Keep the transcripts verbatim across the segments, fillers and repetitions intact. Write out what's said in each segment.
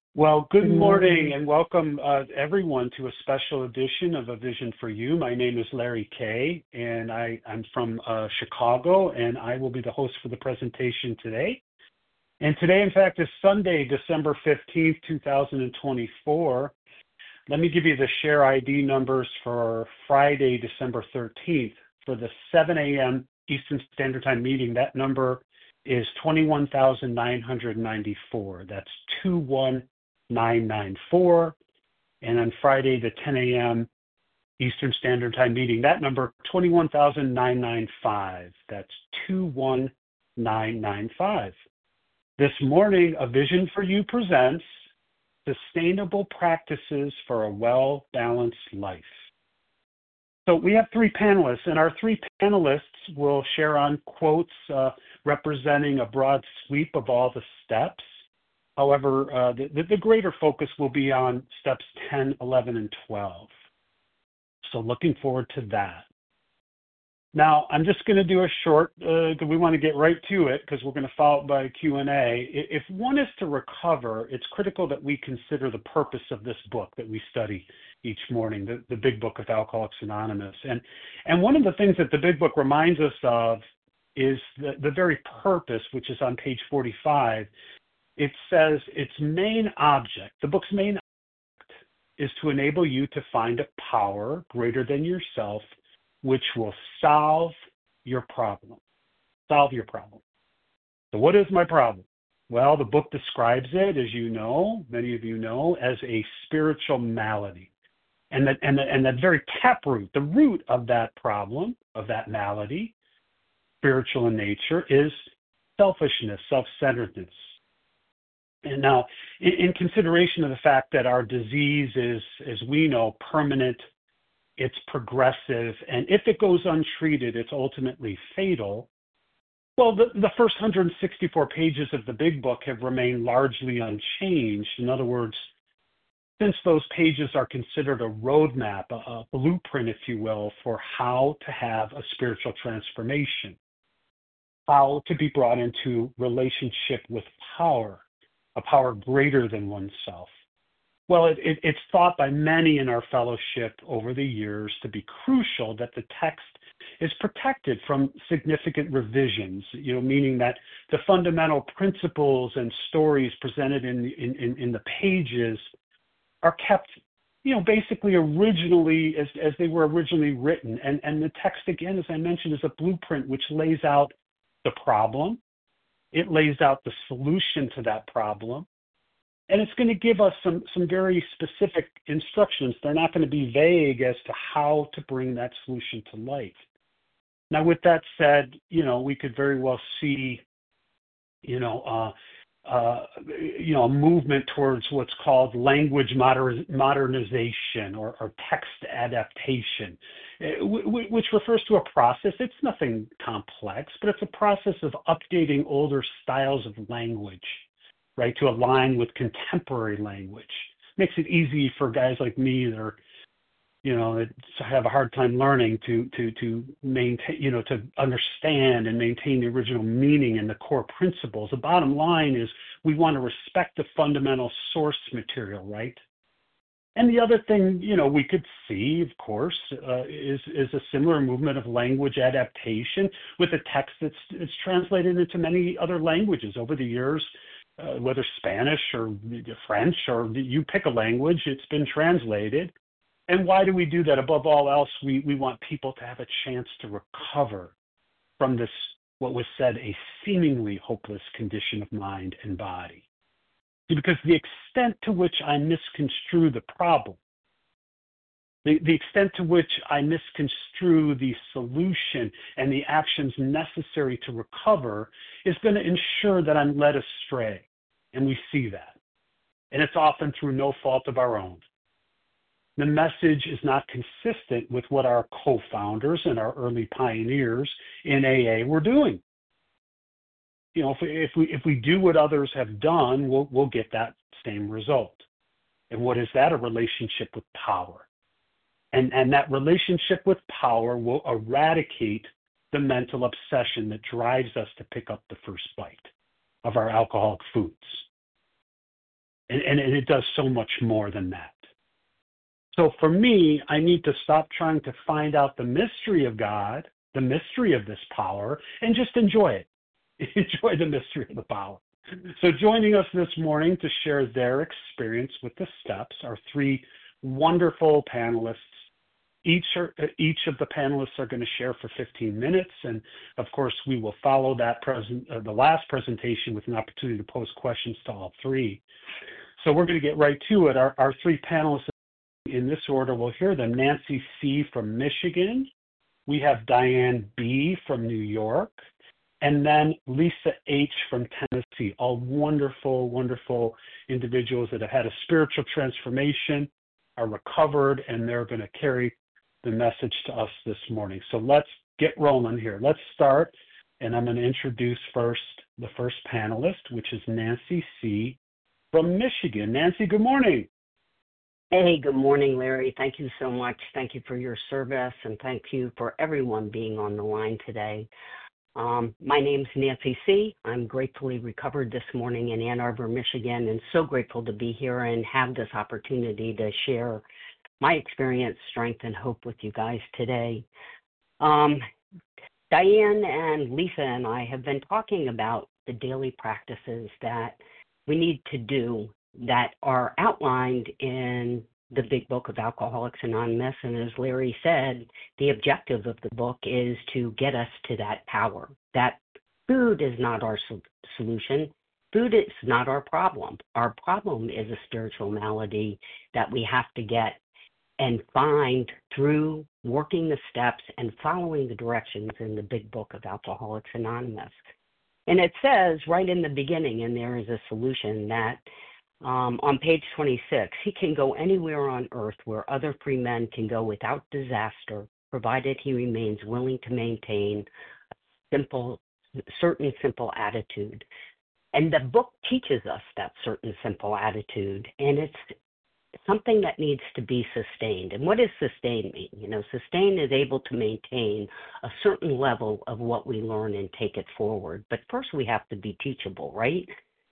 Well, good Good morning morning. and welcome uh, everyone to a special edition of A Vision for You. My name is Larry Kay, and I, I'm from uh, Chicago, and I will be the host for the presentation today. And today, in fact, is Sunday, December fifteenth, twenty twenty-four. Let me give you the share I D numbers for Friday, December thirteenth. For the seven a.m. Eastern Standard Time meeting, that number is twenty-one thousand nine hundred ninety-four. That's two one nine nine four. And on Friday, the ten a.m. Eastern Standard Time meeting, that number twenty-one thousand nine hundred ninety-five. That's two one nine nine five. This morning, A Vision for You presents Sustainable Practices for a Well-Balanced Life. So we have three panelists, and our three panelists will share on quotes uh, representing a broad sweep of all the steps. However, uh, the, the greater focus will be on steps ten, eleven, and twelve. So looking forward to that. Now, I'm just going to do a short, because uh, we want to get right to it, because we're going to follow up by a Q and A. If one is to recover, it's critical that we consider the purpose of this book that we study each morning, the, the Big Book of Alcoholics Anonymous. And, and one of the things that the Big Book reminds us of is the, the very purpose, which is on page forty-five. It says its main object, the book's main object, is to enable you to find a power greater than yourself, which will solve your problem. Solve your problem. So what is my problem? Well, the book describes it, as you know, many of you know, as a spiritual malady. And that, and, the, and that very taproot, the root of that problem, of that malady, spiritual in nature, is selfishness, self-centeredness. And now, in, in consideration of the fact that our disease is, as we know, permanent, it's progressive, and if it goes untreated, it's ultimately fatal. Well, the, the first one hundred sixty-four pages of the Big Book have remained largely unchanged. In other words, since those pages are considered a roadmap, a, a blueprint, if you will, for how to have a spiritual transformation, how to be brought into relationship with power, a power greater than oneself. Well, it, it, it's thought by many in our fellowship over the years to be crucial that the text is protected from significant revisions, you know, meaning that the fundamental principles and stories presented in, in, in, in the pages are kept, you know, basically originally as, as they were originally written. And, and the text, again, as I mentioned, is a blueprint which lays out the problem. It lays out the solution to that problem. And it's going to give us some, some very specific instructions. They're not going to be vague as to how to bring that solution to life. Now, with that said, you know, we could very well see, you know, uh, uh, you know, a movement towards what's called language moder- modernization or, or text adaptation, uh, w- which refers to a process. It's nothing complex, but it's a process of updating older styles of language, right, to align with contemporary language. Makes it easy for guys like me that are, you know, that have a hard time learning to to to maintain, you know, to understand and maintain the original meaning and the core principles. The bottom line is we want to respect the fundamental source material, right? And the other thing, you know, we could see, of course, uh, is is a similar movement of language adaptation with a text that's it's translated into many other languages over the years. Uh, whether Spanish or French or you pick a language, it's been translated. And why do we do that? Above all else, we, we want people to have a chance to recover from this, what was said, a seemingly hopeless condition of mind and body. Because the extent to which I misconstrue the problem, the, the extent to which I misconstrue the solution and the actions necessary to recover is going to ensure that I'm led astray. And we see that. And it's often through no fault of our own. The message is not consistent with what our co-founders and our early pioneers in A A were doing. You know, if we, if we, if we do what others have done, we'll, we'll get that same result. And what is that? A relationship with power. And, and that relationship with power will eradicate the mental obsession that drives us to pick up the first bite of our alcoholic foods. And, and, and it does so much more than that. So for me, I need to stop trying to find out the mystery of God, the mystery of this power, and just enjoy it. Enjoy the mystery of the power. So joining us this morning to share their experience with the steps are three wonderful panelists. Each are, each of the panelists are going to share for fifteen minutes, and of course, we will follow that present uh, the last presentation with an opportunity to pose questions to all three. So we're going to get right to it. Our, our three panelists in this order, we'll hear them. Nancy C. from Michigan. We have Diane B. from New York. And then Lisa H. from Tennessee. All wonderful, wonderful individuals that have had a spiritual transformation, are recovered, and they're going to carry the message to us this morning. So let's get rolling here. Let's start, and I'm going to introduce first the first panelist, which is Nancy C. from Michigan. Nancy, good morning. Hey, good morning, Larry. Thank you so much. Thank you for your service, and thank you for everyone being on the line today. Um, my name's Nancy C. I'm gratefully recovered this morning in Ann Arbor, Michigan, and so grateful to be here and have this opportunity to share my experience, strength, and hope with you guys today. Um, Diane and Lisa and I have been talking about the daily practices that we need to do that are outlined in the Big Book of Alcoholics Anonymous. And as Larry said, the objective of the book is to get us to that power. That food is not our sol- solution. Food is not our problem. Our problem is a spiritual malady that we have to get and find through working the steps and following the directions in the Big Book of Alcoholics Anonymous. And it says right in the beginning, and there is a solution that Um, on page twenty-six, he can go anywhere on earth where other free men can go without disaster, provided he remains willing to maintain a simple, certain simple attitude. And the book teaches us that certain simple attitude, and it's something that needs to be sustained. And what does sustain mean? You know, sustain is able to maintain a certain level of what we learn and take it forward. But first we have to be teachable, right?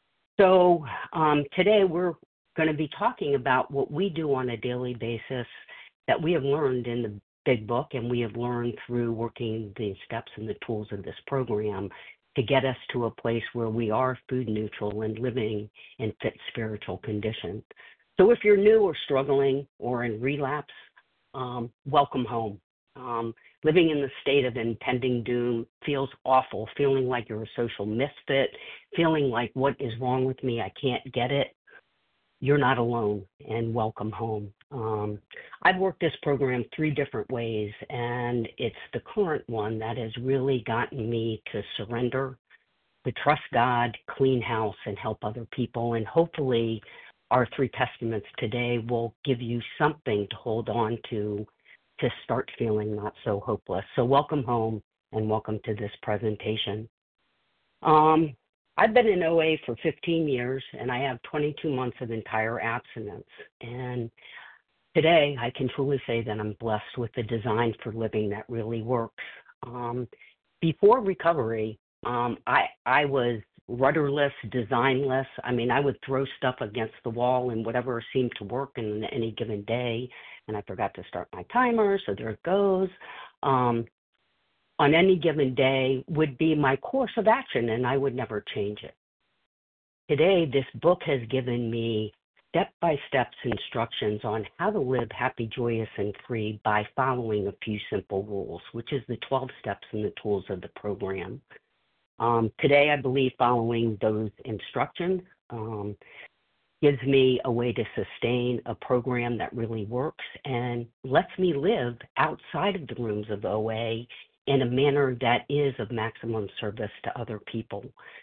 So um, today we're going to be talking about what we do on a daily basis that we have learned in the Big Book, and we have learned through working the steps and the tools of this program to get us to a place where we are food neutral and living in fit spiritual condition. So if you're new or struggling or in relapse, um, welcome home. Um, living in the state of impending doom feels awful, feeling like you're a social misfit, feeling like what is wrong with me, I can't get it. You're not alone, and welcome home. Um, I've worked this program three different ways, and it's the current one that has really gotten me to surrender, to trust God, clean house, and help other people. And hopefully our three testaments today will give you something to hold on to to start feeling not so hopeless. So welcome home and welcome to this presentation. Um, I've been in O A for fifteen years, and I have twenty-two months of entire abstinence. And today I can truly say that I'm blessed with the design for living that really works. Um, before recovery, um, I, I was rudderless, designless. I mean, I would throw stuff against the wall and whatever seemed to work in any given day. And I forgot to start my timer, so there it goes. Um, on any given day would be my course of action, and I would never change it. Today, this book has given me step-by-step instructions on how to live happy, joyous, and free by following a few simple rules, which is the twelve steps and the tools of the program. Um, today, I believe following those instructions um, gives me a way to sustain a program that really works and lets me live outside of the rooms of O A in a manner that is of maximum service to other people.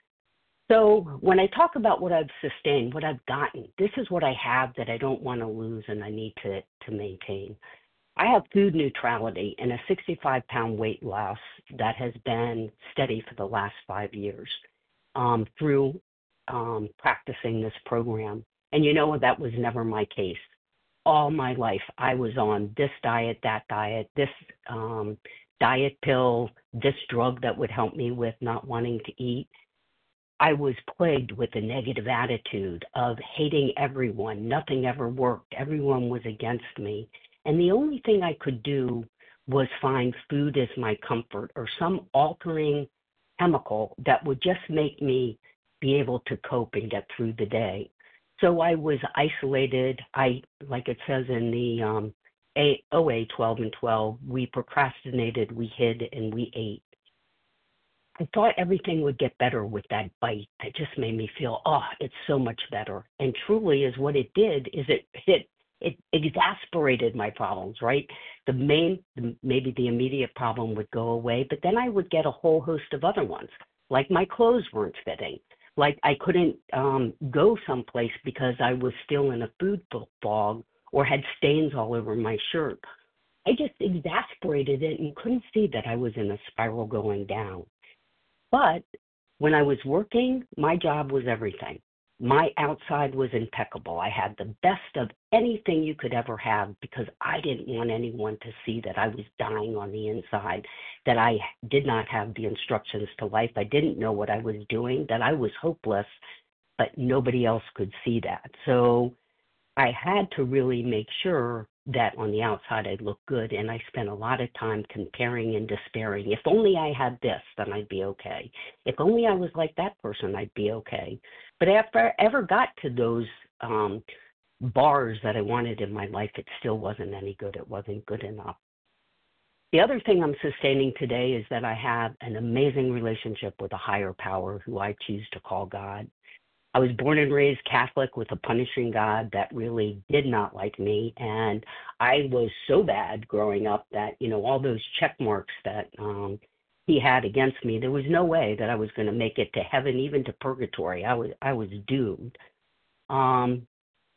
So when I talk about what I've sustained, what I've gotten, this is what I have that I don't want to lose and I need to, to maintain. I have food neutrality and a sixty-five pound weight loss that has been steady for the last five years um, through um, practicing this program. And you know, that was never my case. All my life, I was on this diet, that diet, this um, diet pill, this drug that would help me with not wanting to eat. I was plagued with a negative attitude of hating everyone. Nothing ever worked. Everyone was against me. And the only thing I could do was find food as my comfort or some altering chemical that would just make me be able to cope and get through the day. So I was isolated. I, like it says in the um, A- O A twelve and twelve, we procrastinated, we hid, and we ate. I thought everything would get better with that bite. That just made me feel, oh, it's so much better. And truly is what it did is it it it exasperated my problems, right? The main, the, maybe the immediate problem would go away, but then I would get a whole host of other ones, like my clothes weren't fitting, like I couldn't um, go someplace because I was still in a food fog or had stains all over my shirt. I just exasperated it and couldn't see that I was in a spiral going down. But when I was working, my job was everything. My outside was impeccable. I had the best of anything you could ever have because I didn't want anyone to see that I was dying on the inside, that I did not have the instructions to life. I didn't know what I was doing, that I was hopeless, but nobody else could see that. So I had to really make sure that on the outside I looked good, and I spent a lot of time comparing and despairing. If only I had this, then I'd be okay. If only I was like that person, I'd be okay. But after I ever got to those um, bars that I wanted in my life, it still wasn't any good. It wasn't good enough. The other thing I'm sustaining today is that I have an amazing relationship with a higher power who I choose to call God. I was born and raised Catholic with a punishing God that really did not like me. And I was so bad growing up that, you know, all those check marks that um, he had against me, there was no way that I was going to make it to heaven, even to purgatory. I was, I was doomed. Um,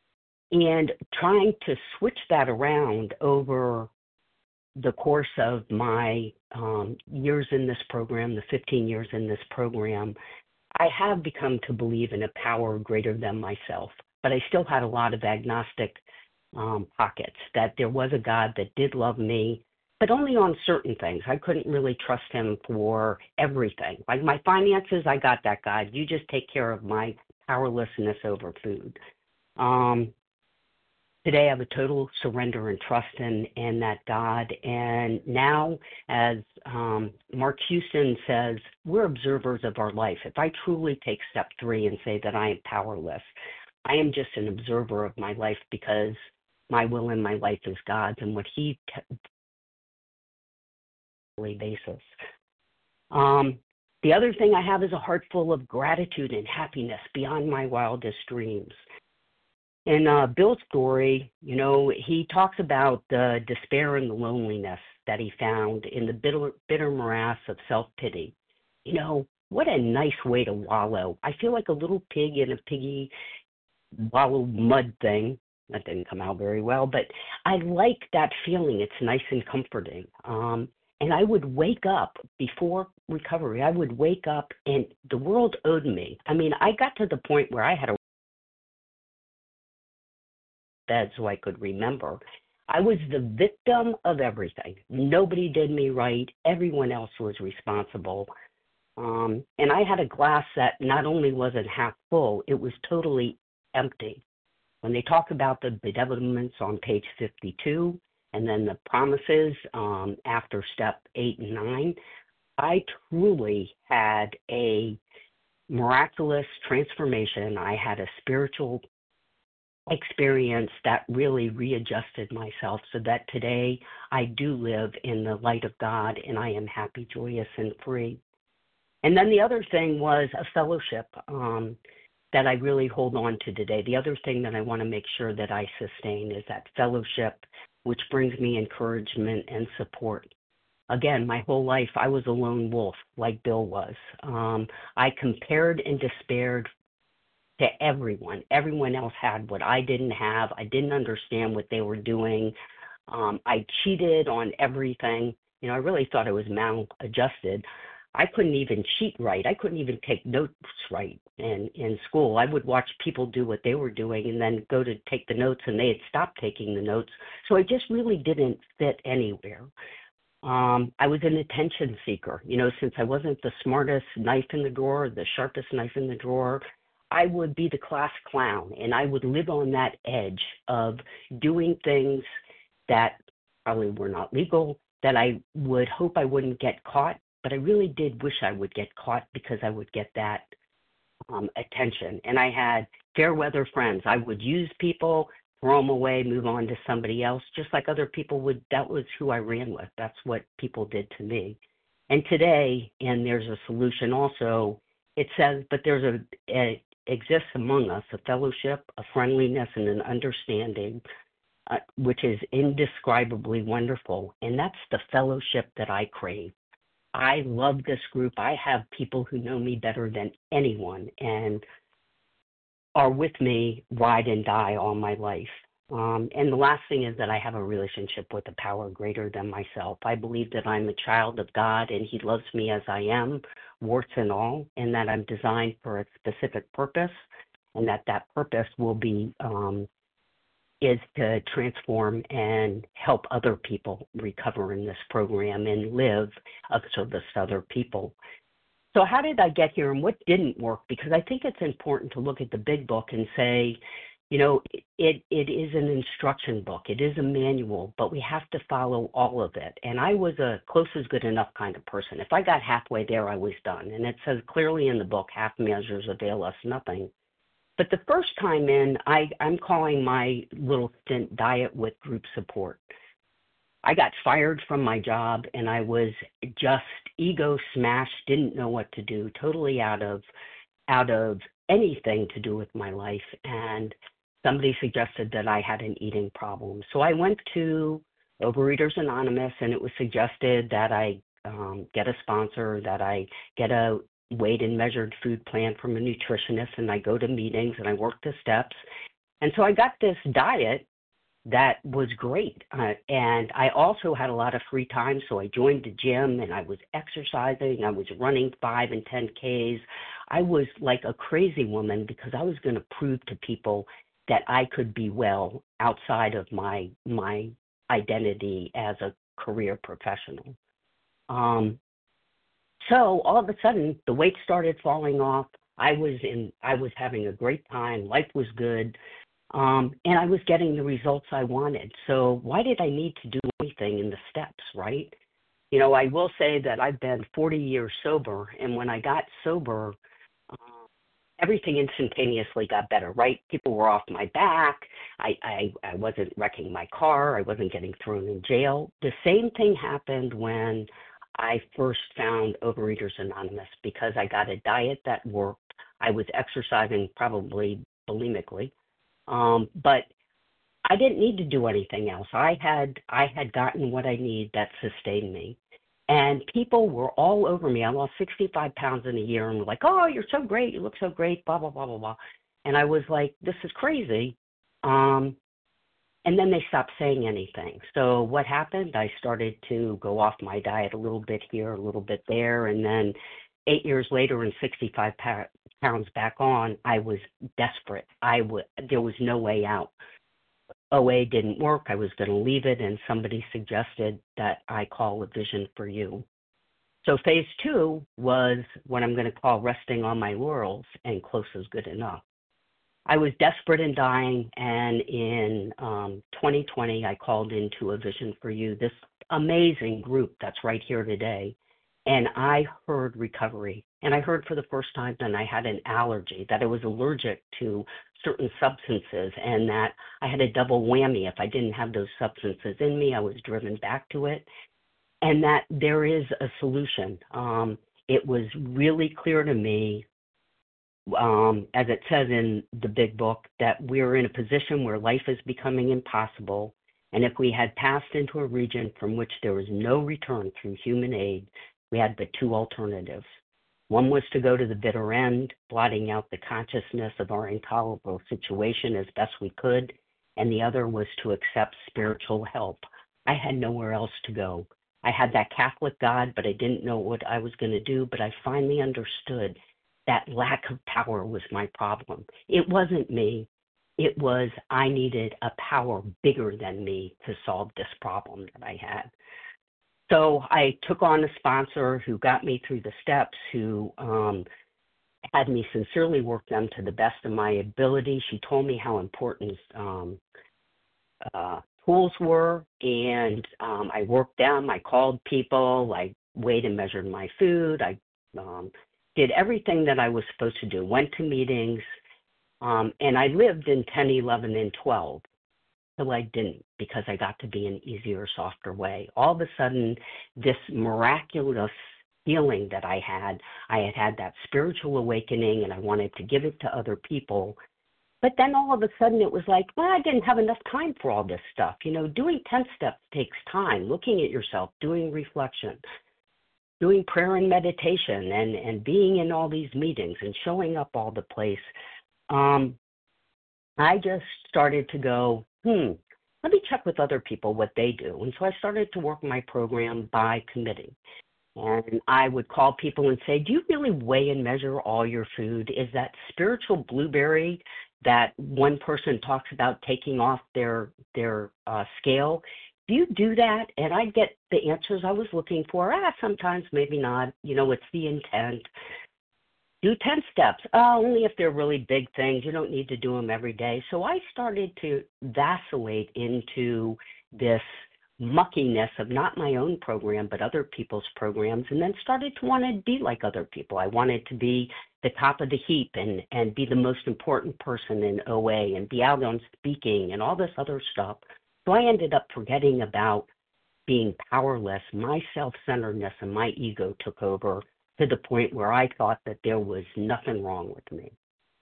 and trying to switch that around over the course of my um, years in this program, the fifteen years in this program, I have become to believe in a power greater than myself, but I still had a lot of agnostic um, pockets, that there was a God that did love me, but only on certain things. I couldn't really trust him for everything. Like my finances, I got that God. You just take care of my powerlessness over food. Um, Today, I have a total surrender and trust in, in that God. And now, as um, Mark Houston says, we're observers of our life. If I truly take step three and say that I am powerless, I am just an observer of my life because my will in my life is God's and what he t- basis. Um, the other thing I have is a heart full of gratitude and happiness beyond my wildest dreams. In uh, Bill's story, you know, he talks about the despair and the loneliness that he found in the bitter, bitter morass of self-pity. You know, what a nice way to wallow. I feel like a little pig in a piggy wallow mud thing. That didn't come out very well, but I like that feeling. It's nice and comforting. Um, and I would wake up before recovery. I would wake up and the world owed me. I mean, I got to the point where I had a bed so I could remember. I was the victim of everything. Nobody did me right. Everyone else was responsible. Um, and I had a glass that not only wasn't half full, it was totally empty. When they talk about the bedevilments on page fifty-two and then the promises um, after step eight and nine, I truly had a miraculous transformation. I had a spiritual experience that really readjusted myself so that today I do live in the light of God and I am happy, joyous, and free. And then the other thing was a fellowship um, that I really hold on to today. The other thing that I want to make sure that I sustain is that fellowship, which brings me encouragement and support. Again, my whole life, I was a lone wolf like Bill was. Um, I compared and despaired to everyone. Everyone else had what I didn't have. I didn't understand what they were doing. Um, I cheated on everything. You know, I really thought I was maladjusted. I couldn't even cheat right. I couldn't even take notes right in, in school. I would watch people do what they were doing and then go to take the notes and they had stopped taking the notes. So I just really didn't fit anywhere. Um, I was an attention seeker. You know, since I wasn't the smartest knife in the drawer, the sharpest knife in the drawer, I would be the class clown, and I would live on that edge of doing things that probably were not legal, that I would hope I wouldn't get caught, but I really did wish I would get caught because I would get that um, attention. And I had fair weather friends. I would use people, throw them away, move on to somebody else, just like other people would. That was who I ran with. That's what people did to me. And today, and there's a solution also, it says, but there's a, a exists among us a fellowship, a friendliness, and an understanding, uh, which is indescribably wonderful. And that's the fellowship that I crave. I love this group. I have people who know me better than anyone and are with me, ride and die all my life. Um, and the last thing is that I have a relationship with a power greater than myself. I believe that I'm a child of God and He loves me as I am, warts and all, and that I'm designed for a specific purpose, and that that purpose will be um, is to transform and help other people recover in this program and live of service to other people. So how did I get here and what didn't work? Because I think it's important to look at the big book and say, you know, it, it is an instruction book. It is a manual, but we have to follow all of it. And I was a close is good enough kind of person. If I got halfway there, I was done. And it says clearly in the book, half measures avail us nothing. But the first time in, I, I'm calling my little stint diet with group support. I got fired from my job and I was just ego smashed, didn't know what to do, totally out of out of anything to do with my life. And somebody suggested that I had an eating problem. So I went to Overeaters Anonymous and it was suggested that I um, get a sponsor, that I get a weighed and measured food plan from a nutritionist, and I go to meetings and I work the steps. And so I got this diet that was great. Uh, and I also had a lot of free time, so I joined the gym and I was exercising. I was running five and ten Ks. I was like a crazy woman because I was going to prove to people that I could be well outside of my my identity as a career professional. Um, so all of a sudden, the weight started falling off. I was in. I was having a great time. Life was good. Um, and I was getting the results I wanted. So why did I need to do anything in the steps, right? You know, I will say that I've been forty years sober, and when I got sober, uh, everything instantaneously got better, right? People were off my back. I, I, I wasn't wrecking my car. I wasn't getting thrown in jail. The same thing happened when I first found Overeaters Anonymous because I got a diet that worked. I was exercising probably bulimically. Um, but I didn't need to do anything else. I had I had gotten what I need that sustained me. And people were all over me. I lost sixty-five pounds in a year and were like, oh, you're so great. You look so great, blah, blah, blah, blah, blah. And I was like, this is crazy. Um, and then they stopped saying anything. So what happened? I started to go off my diet a little bit here, a little bit there. And then eight years later and sixty-five pounds back on, I was desperate. I w- there was no way out. O A didn't work. I was going to leave it, and somebody suggested that I call A Vision for You. So phase two was what I'm going to call resting on my laurels, and close is good enough. I was desperate and dying, and in um, twenty twenty, I called into A Vision for You, this amazing group that's right here today. And I heard recovery. And I heard for the first time that I had an allergy, that I was allergic to certain substances, and that I had a double whammy. If I didn't have those substances in me, I was driven back to it. And that there is a solution. Um, it was really clear to me, um, as it says in the big book, that we're in a position where life is becoming impossible. And if we had passed into a region from which there was no return through human aid, we had but two alternatives. One was to go to the bitter end, blotting out the consciousness of our intolerable situation as best we could, and the other was to accept spiritual help. I had nowhere else to go. I had that Catholic God, but I didn't know what I was going to do, but I finally understood that lack of power was my problem. It wasn't me. It was I needed a power bigger than me to solve this problem that I had. So I took on a sponsor who got me through the steps, who um, had me sincerely work them to the best of my ability. She told me how important um, uh, tools were, and um, I worked them. I called people. I weighed and measured my food. I um, did everything that I was supposed to do, went to meetings, um, and I lived in ten, eleven, and twelve till I didn't, because I got to be an easier, softer way. All of a sudden, this miraculous feeling that I had, I had had that spiritual awakening, and I wanted to give it to other people. But then all of a sudden it was like, well, I didn't have enough time for all this stuff. You know, doing ten steps takes time, looking at yourself, doing reflection, doing prayer and meditation, and, and being in all these meetings and showing up all the place. Um, I just started to go, hmm, let me check with other people what they do. And so I started to work my program by committee. And I would call people and say, do you really weigh and measure all your food? Is that spiritual blueberry that one person talks about taking off their their uh, scale? Do you do that? And I'd get the answers I was looking for. Ah, sometimes, maybe not. You know, it's the intent. Do ten steps. Oh, only if they're really big things. You don't need to do them every day. So I started to vacillate into this muckiness of not my own program, but other people's programs, and then started to want to be like other people. I wanted to be the top of the heap and, and be the most important person in O A and be out on speaking and all this other stuff. So I ended up forgetting about being powerless. My self-centeredness and my ego took over to the point where I thought that there was nothing wrong with me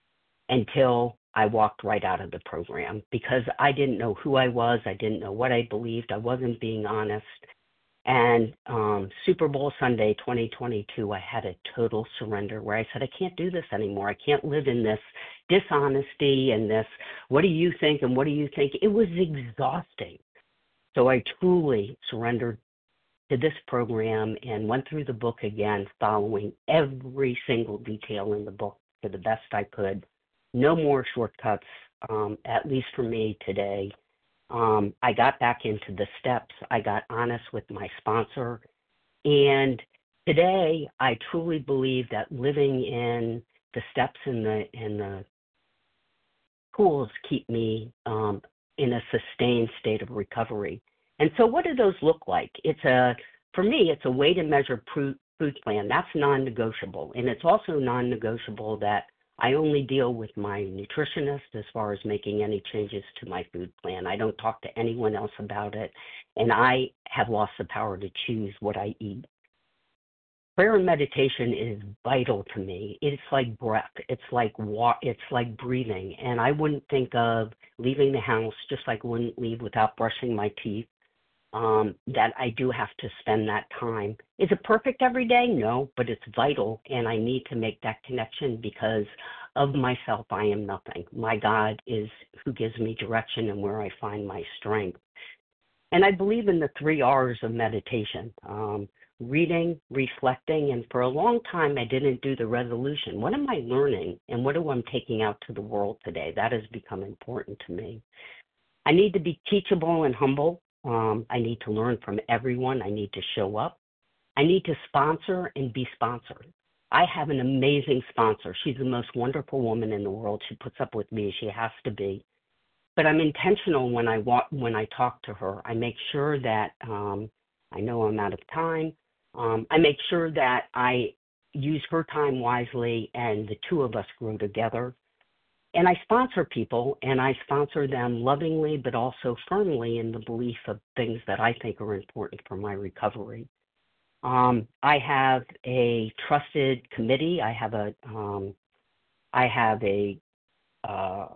until I walked right out of the program, because I didn't know who I was. I didn't know what I believed. I wasn't being honest. And um, Super Bowl Sunday twenty twenty-two, I had a total surrender where I said, I can't do this anymore. I can't live in this dishonesty and this, what do you think and what do you think? It was exhausting. So I truly surrendered to this program and went through the book again, following every single detail in the book to the best I could. No more shortcuts, um, at least for me today. Um, I got back into the steps. I got honest with my sponsor. And today, I truly believe that living in the steps and the, and the tools keep me um, in a sustained state of recovery. And so what do those look like? It's a, for me, it's a way to measure food plan. That's non-negotiable. And it's also non-negotiable that I only deal with my nutritionist as far as making any changes to my food plan. I don't talk to anyone else about it. And I have lost the power to choose what I eat. Prayer and meditation is vital to me. It's like breath. It's like wa- It's like breathing. And I wouldn't think of leaving the house, just like I wouldn't leave without brushing my teeth. Um, that I do have to spend that time. Is it perfect every day? No, but it's vital, and I need to make that connection because of myself. I am nothing. My God is who gives me direction and where I find my strength. And I believe in the three R's of meditation, um, reading, reflecting, and for a long time I didn't do the resolution. What am I learning, and what am I taking out to the world today? That has become important to me. I need to be teachable and humble. Um, I need to learn from everyone. I need to show up. I need to sponsor and be sponsored. I have an amazing sponsor. She's the most wonderful woman in the world. She puts up with me. She has to be. But I'm intentional when I walk, when I talk to her. I make sure that um, I know I'm out of time. Um, I make sure that I use her time wisely, and the two of us grow together. And I sponsor people, and I sponsor them lovingly, but also firmly in the belief of things that I think are important for my recovery. Um, I have a trusted committee. I have a, um, I have a, uh,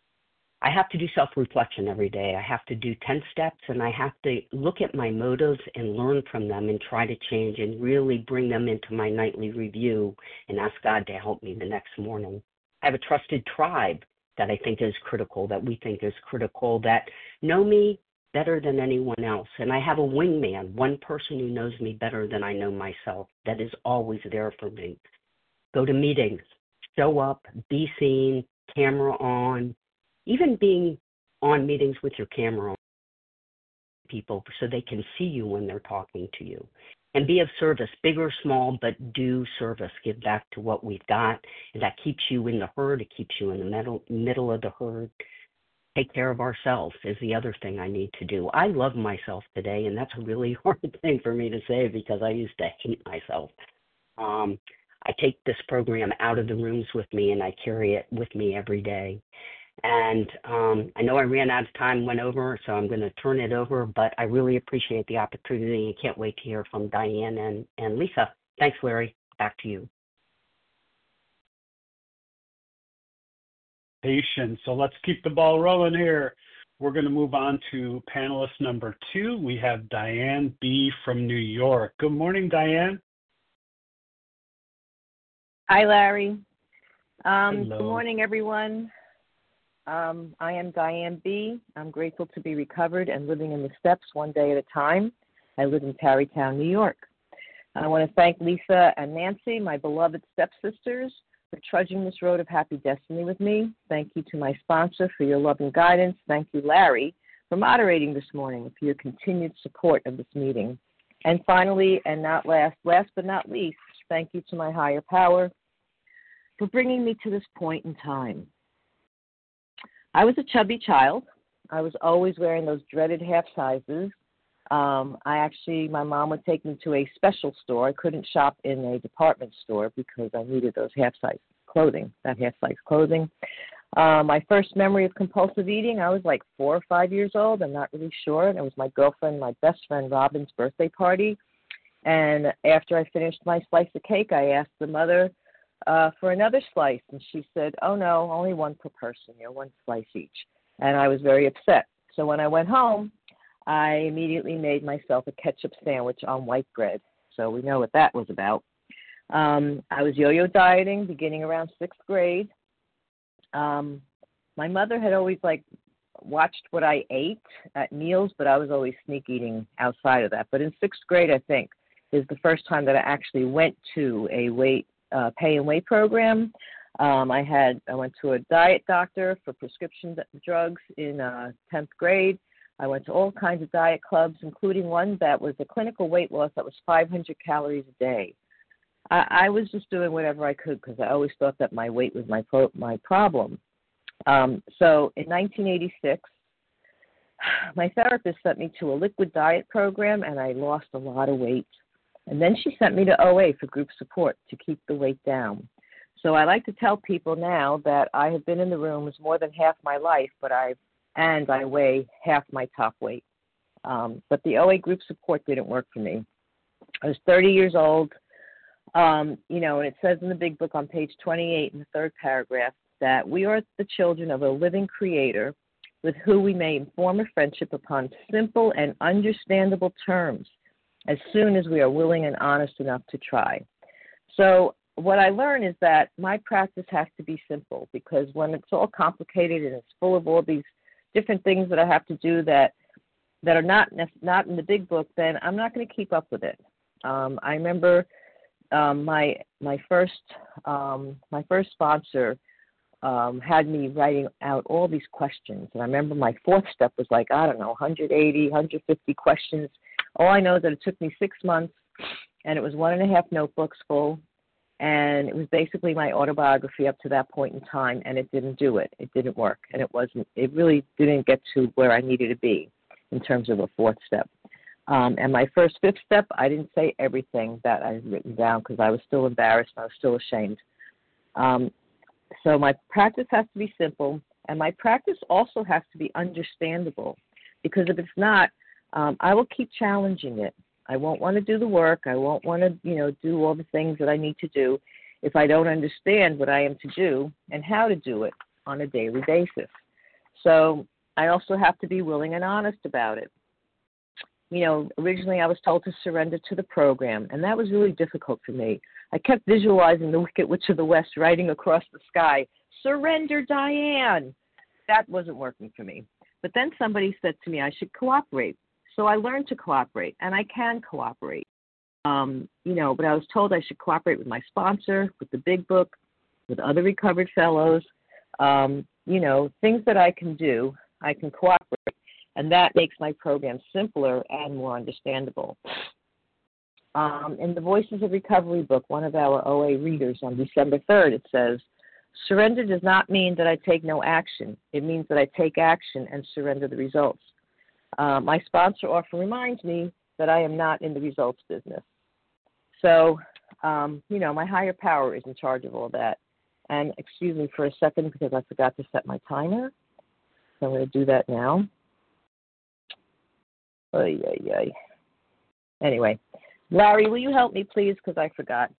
I have to do self-reflection every day. I have to do ten steps, and I have to look at my motives and learn from them and try to change and really bring them into my nightly review and ask God to help me the next morning. I have a trusted tribe that I think is critical, that we think is critical, that know me better than anyone else. And I have a wingman, one person who knows me better than I know myself, that is always there for me. Go to meetings, show up, be seen, camera on, even being on meetings with your camera on. people so they can see you when they're talking to you. And be of service, big or small, but do service. Give back to what we've got. And that keeps you in the herd. It keeps you in the middle, middle of the herd. Take care of ourselves is the other thing I need to do. I love myself today, and that's a really hard thing for me to say because I used to hate myself. Um, I take this program out of the rooms with me, and I carry it with me every day. And um, I know I ran out of time, went over, so I'm going to turn it over, but I really appreciate the opportunity and can't wait to hear from Diane and, and Lisa. Thanks, Larry. Back to you. Patience. So let's keep the ball rolling here. We're going to move on to panelist number two. We have Diane B. from New York. Good morning, Diane. Hi, Larry. Um, Hello. good morning, everyone. Um, I am Diane B. I'm grateful to be recovered and living in the steps one day at a time. I live in Tarrytown, New York. I want to thank Lisa and Nancy, my beloved stepsisters, for trudging this road of happy destiny with me. Thank you to my sponsor for your love and guidance. Thank you, Larry, for moderating this morning and for your continued support of this meeting. And finally, and not last, last but not least, thank you to my higher power for bringing me to this point in time. I was a chubby child. I was always wearing those dreaded half sizes. Um, I actually, my mom would take me to a special store. I couldn't shop in a department store because I needed those half size clothing, that half size clothing. Uh, my first memory of compulsive eating, I was like four or five years old. I'm not really sure. And it was my girlfriend, my best friend Robin's birthday party. And after I finished my slice of cake, I asked the mother Uh, for another slice, and she said, oh, no, only one per person, you know, one slice each. And I was very upset. So when I went home, I immediately made myself a ketchup sandwich on white bread. So we know what that was about. Um, I was yo-yo dieting beginning around sixth grade. Um, my mother had always, like, watched what I ate at meals, but I was always sneak eating outside of that. But in sixth grade, I think, is the first time that I actually went to a weight Uh, pay and weight program. Um, I had I went to a diet doctor for prescription drugs in uh, tenth grade. I went to all kinds of diet clubs, including one that was a clinical weight loss that was five hundred calories a day. I, I was just doing whatever I could because I always thought that my weight was my pro- my problem. Um, so in nineteen eighty-six, my therapist sent me to a liquid diet program, and I lost a lot of weight. And then she sent me to O A for group support to keep the weight down. So I like to tell people now that I have been in the rooms more than half my life, but I and I weigh half my top weight. Um, but the O A group support didn't work for me. I was thirty years old, um, you know, and it says in the big book on page twenty-eight in the third paragraph that we are the children of a living creator with who we may form a friendship upon simple and understandable terms, as soon as we are willing and honest enough to try. So what I learned is that my practice has to be simple, because when it's all complicated and it's full of all these different things that I have to do that that are not not in the big book, then I'm not going to keep up with it. Um, I remember um, my my first um, my first sponsor um, had me writing out all these questions, and I remember my fourth step was like, I don't know, one hundred eighty, one hundred fifty questions. All I know is that it took me six months, and it was one and a half notebooks full, and it was basically my autobiography up to that point in time, and it didn't do it. It didn't work, and it wasn't. It really didn't get to where I needed to be in terms of a fourth step. Um, and my first fifth step, I didn't say everything that I had written down because I was still embarrassed and I was still ashamed. Um, so my practice has to be simple, and my practice also has to be understandable, because if it's not, Um, I will keep challenging it. I won't want to do the work. I won't want to, you know, do all the things that I need to do if I don't understand what I am to do and how to do it on a daily basis. So I also have to be willing and honest about it. You know, originally I was told to surrender to the program, and that was really difficult for me. I kept visualizing the Wicked Witch of the West riding across the sky, surrender, Diane. That wasn't working for me. But then somebody said to me I should cooperate. So I learned to cooperate, and I can cooperate. Um, you know, but I was told I should cooperate with my sponsor, with the big book, with other recovered fellows. Um, you know, things that I can do, I can cooperate. And that makes my program simpler and more understandable. Um, in the Voices of Recovery book, one of our O A readers on December third, it says, surrender does not mean that I take no action. It means that I take action and surrender the results. Uh, my sponsor often reminds me that I am not in the results business. So, um, you know, my higher power is in charge of all that. And excuse me for a second because I forgot to set my timer. So I'm going to do that now. Oy, oy, oy. Anyway, Larry, will you help me, please, because I forgot.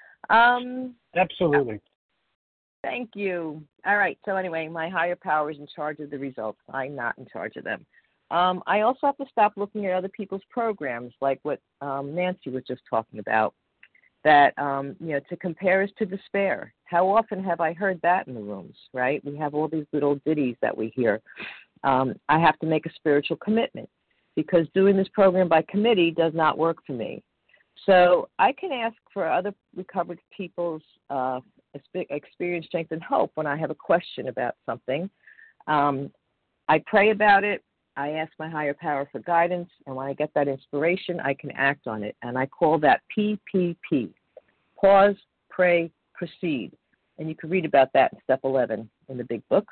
Um, Absolutely. Thank you. All right. So anyway, my higher power is in charge of the results. I'm not in charge of them. Um, I also have to stop looking at other people's programs, like what um, Nancy was just talking about, that, um, you know, to compare is to despair. How often have I heard that in the rooms, right? We have all these little ditties that we hear. Um, I have to make a spiritual commitment because doing this program by committee does not work for me. So I can ask for other recovered people's uh, experience, strength, and hope when I have a question about something. Um, I pray about it. I ask my higher power for guidance, and when I get that inspiration, I can act on it. And I call that P P P, pause, pray, proceed. And you can read about that in step eleven in the big book.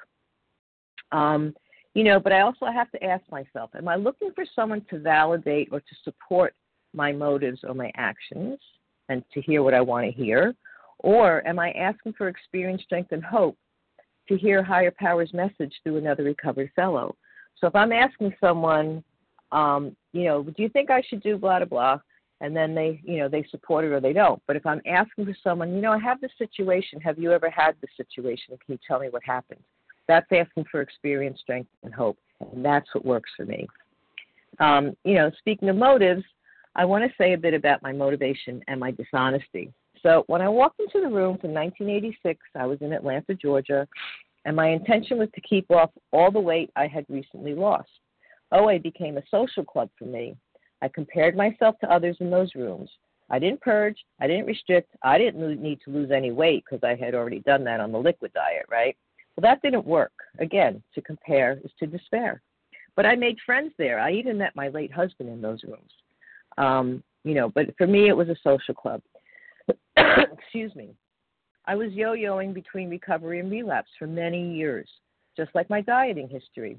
Um, you know, but I also have to ask myself, am I looking for someone to validate or to support my motives or my actions and to hear what I want to hear? Or am I asking for experience, strength, and hope to hear higher power's message through another recovered fellow? So if I'm asking someone, um, you know, do you think I should do blah, blah, blah, and then they, you know, they support it or they don't. But if I'm asking for someone, you know, I have this situation. Have you ever had this situation? Can you tell me what happened? That's asking for experience, strength, and hope, and that's what works for me. Um, you know, speaking of motives, I want to say a bit about my motivation and my dishonesty. So when I walked into the rooms in nineteen eighty-six, I was in Atlanta, Georgia, and my intention was to keep off all the weight I had recently lost. O A became a social club for me. I compared myself to others in those rooms. I didn't purge. I didn't restrict. I didn't need to lose any weight because I had already done that on the liquid diet, right? Well, that didn't work. Again, to compare is to despair. But I made friends there. I even met my late husband in those rooms. Um, you know, but for me, it was a social club. Excuse me. I was yo-yoing between recovery and relapse for many years, just like my dieting history.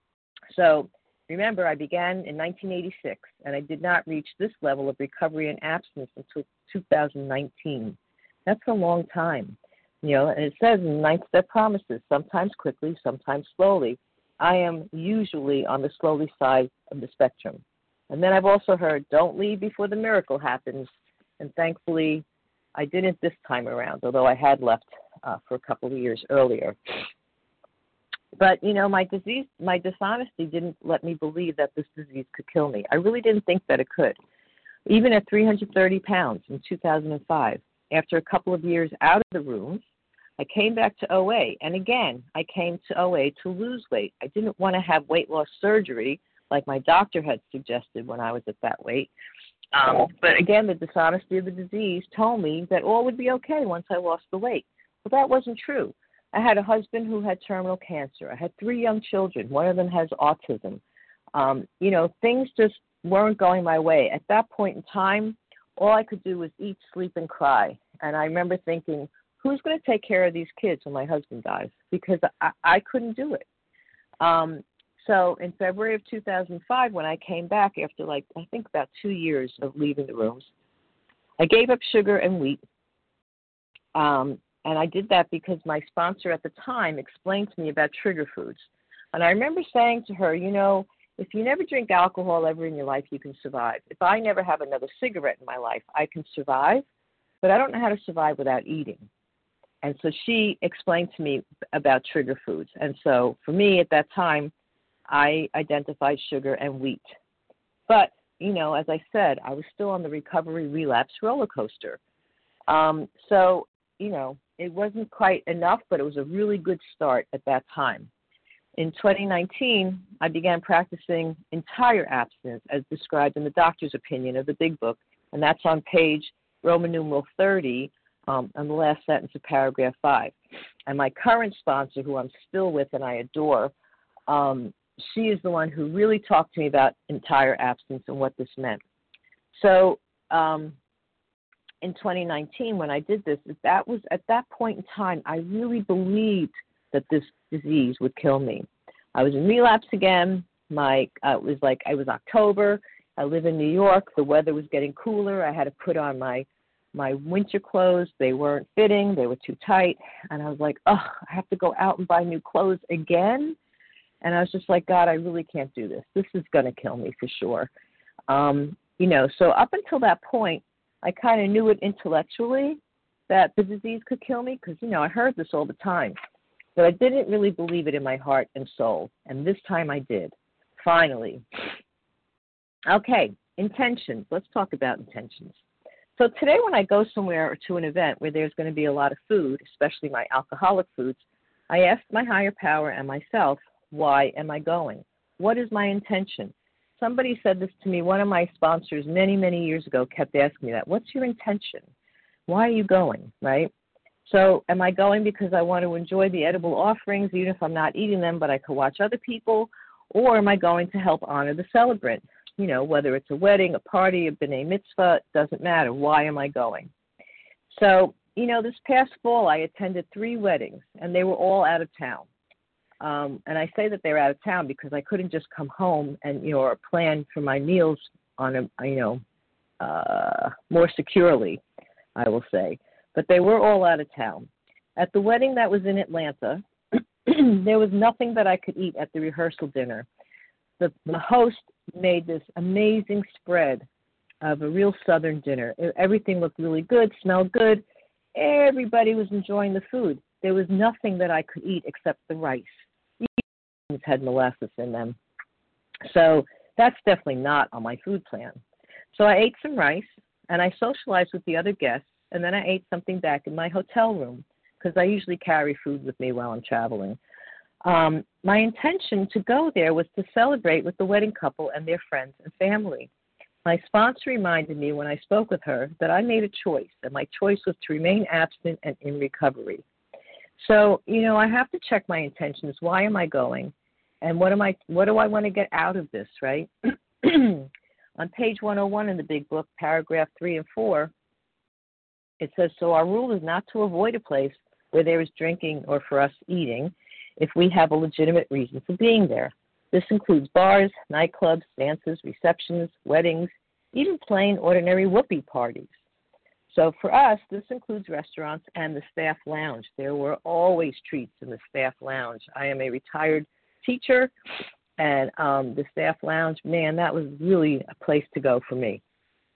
So remember, I began in nineteen eighty-six, and I did not reach this level of recovery and abstinence until two thousand nineteen. That's a long time. You know, and it says in Ninth Step Promises, sometimes quickly, sometimes slowly. I am usually on the slowly side of the spectrum. And then I've also heard, don't leave before the miracle happens. And thankfully, I didn't this time around, although I had left uh, for a couple of years earlier. But, you know, my disease, my dishonesty didn't let me believe that this disease could kill me. I really didn't think that it could. Even at three hundred thirty pounds in two thousand five, after a couple of years out of the rooms, I came back to O A. And again, I came to O A to lose weight. I didn't want to have weight loss surgery like my doctor had suggested when I was at that weight. Um, but again, the dishonesty of the disease told me that all would be okay once I lost the weight. Well, that wasn't true. I had a husband who had terminal cancer. I had three young children. One of them has autism. Um, you know, things just weren't going my way. At that point in time, all I could do was eat, sleep, and cry. And I remember thinking, who's going to take care of these kids when my husband dies? Because I, I couldn't do it. Um, so in February of two thousand five, when I came back after, like, I think about two years of leaving the rooms, I gave up sugar and wheat. Um, and I did that because my sponsor at the time explained to me about trigger foods. And I remember saying to her, you know, if you never drink alcohol ever in your life, you can survive. If I never have another cigarette in my life, I can survive, but I don't know how to survive without eating. And so she explained to me about trigger foods. And so for me at that time, I identified sugar and wheat. But, you know, as I said, I was still on the recovery relapse roller coaster. Um, so, you know, it wasn't quite enough, but it was a really good start at that time. In twenty nineteen, I began practicing entire abstinence as described in the doctor's opinion of the Big Book, and that's on page Roman numeral thirty, um, on the last sentence of paragraph five. And my current sponsor, who I'm still with and I adore, um, she is the one who really talked to me about entire abstinence and what this meant. So um, in twenty nineteen, when I did this, that was at that point in time, I really believed that this disease would kill me. I was in relapse again. My uh, it was like it was October. I live in New York. The weather was getting cooler. I had to put on my my winter clothes. They weren't fitting. They were too tight. And I was like, oh, I have to go out and buy new clothes again. And I was just like, God, I really can't do this. This is going to kill me for sure. Um, you know, so up until that point, I kind of knew it intellectually that the disease could kill me because, you know, I heard this all the time. But I didn't really believe it in my heart and soul. And this time I did, finally. Okay, intentions. Let's talk about intentions. So today when I go somewhere or to an event where there's going to be a lot of food, especially my alcoholic foods, I ask my higher power and myself, why am I going? What is my intention? Somebody said this to me. One of my sponsors many, many years ago kept asking me that. What's your intention? Why are you going, right? So am I going because I want to enjoy the edible offerings, even if I'm not eating them, but I could watch other people? Or am I going to help honor the celebrant? You know, whether it's a wedding, a party, a b'nai mitzvah, it doesn't matter. Why am I going? So, you know, this past fall I attended three weddings, and they were all out of town. Um, and I say that they're out of town because I couldn't just come home and, you know, or plan for my meals on a, you know, uh, more securely, I will say. But they were all out of town. At the wedding that was in Atlanta, there was nothing that I could eat at the rehearsal dinner. The, the host made this amazing spread of a real Southern dinner. Everything looked really good, smelled good. Everybody was enjoying the food. There was nothing that I could eat except the rice. These had molasses in them. So that's definitely not on my food plan. So I ate some rice, and I socialized with the other guests, and then I ate something back in my hotel room because I usually carry food with me while I'm traveling. Um, my intention to go there was to celebrate with the wedding couple and their friends and family. My sponsor reminded me when I spoke with her that I made a choice, and my choice was to remain abstinent and in recovery. So, you know, I have to check my intentions. Why am I going? And what am I? What do I want to get out of this, right? On page one oh one in the big book, paragraph three and four, it says, so our rule is not to avoid a place where there is drinking or for us eating if we have a legitimate reason for being there. This includes bars, nightclubs, dances, receptions, weddings, even plain ordinary whoopee parties. So for us, this includes restaurants and the staff lounge. There were always treats in the staff lounge. I am a retired teacher, and um, the staff lounge, man, that was really a place to go for me.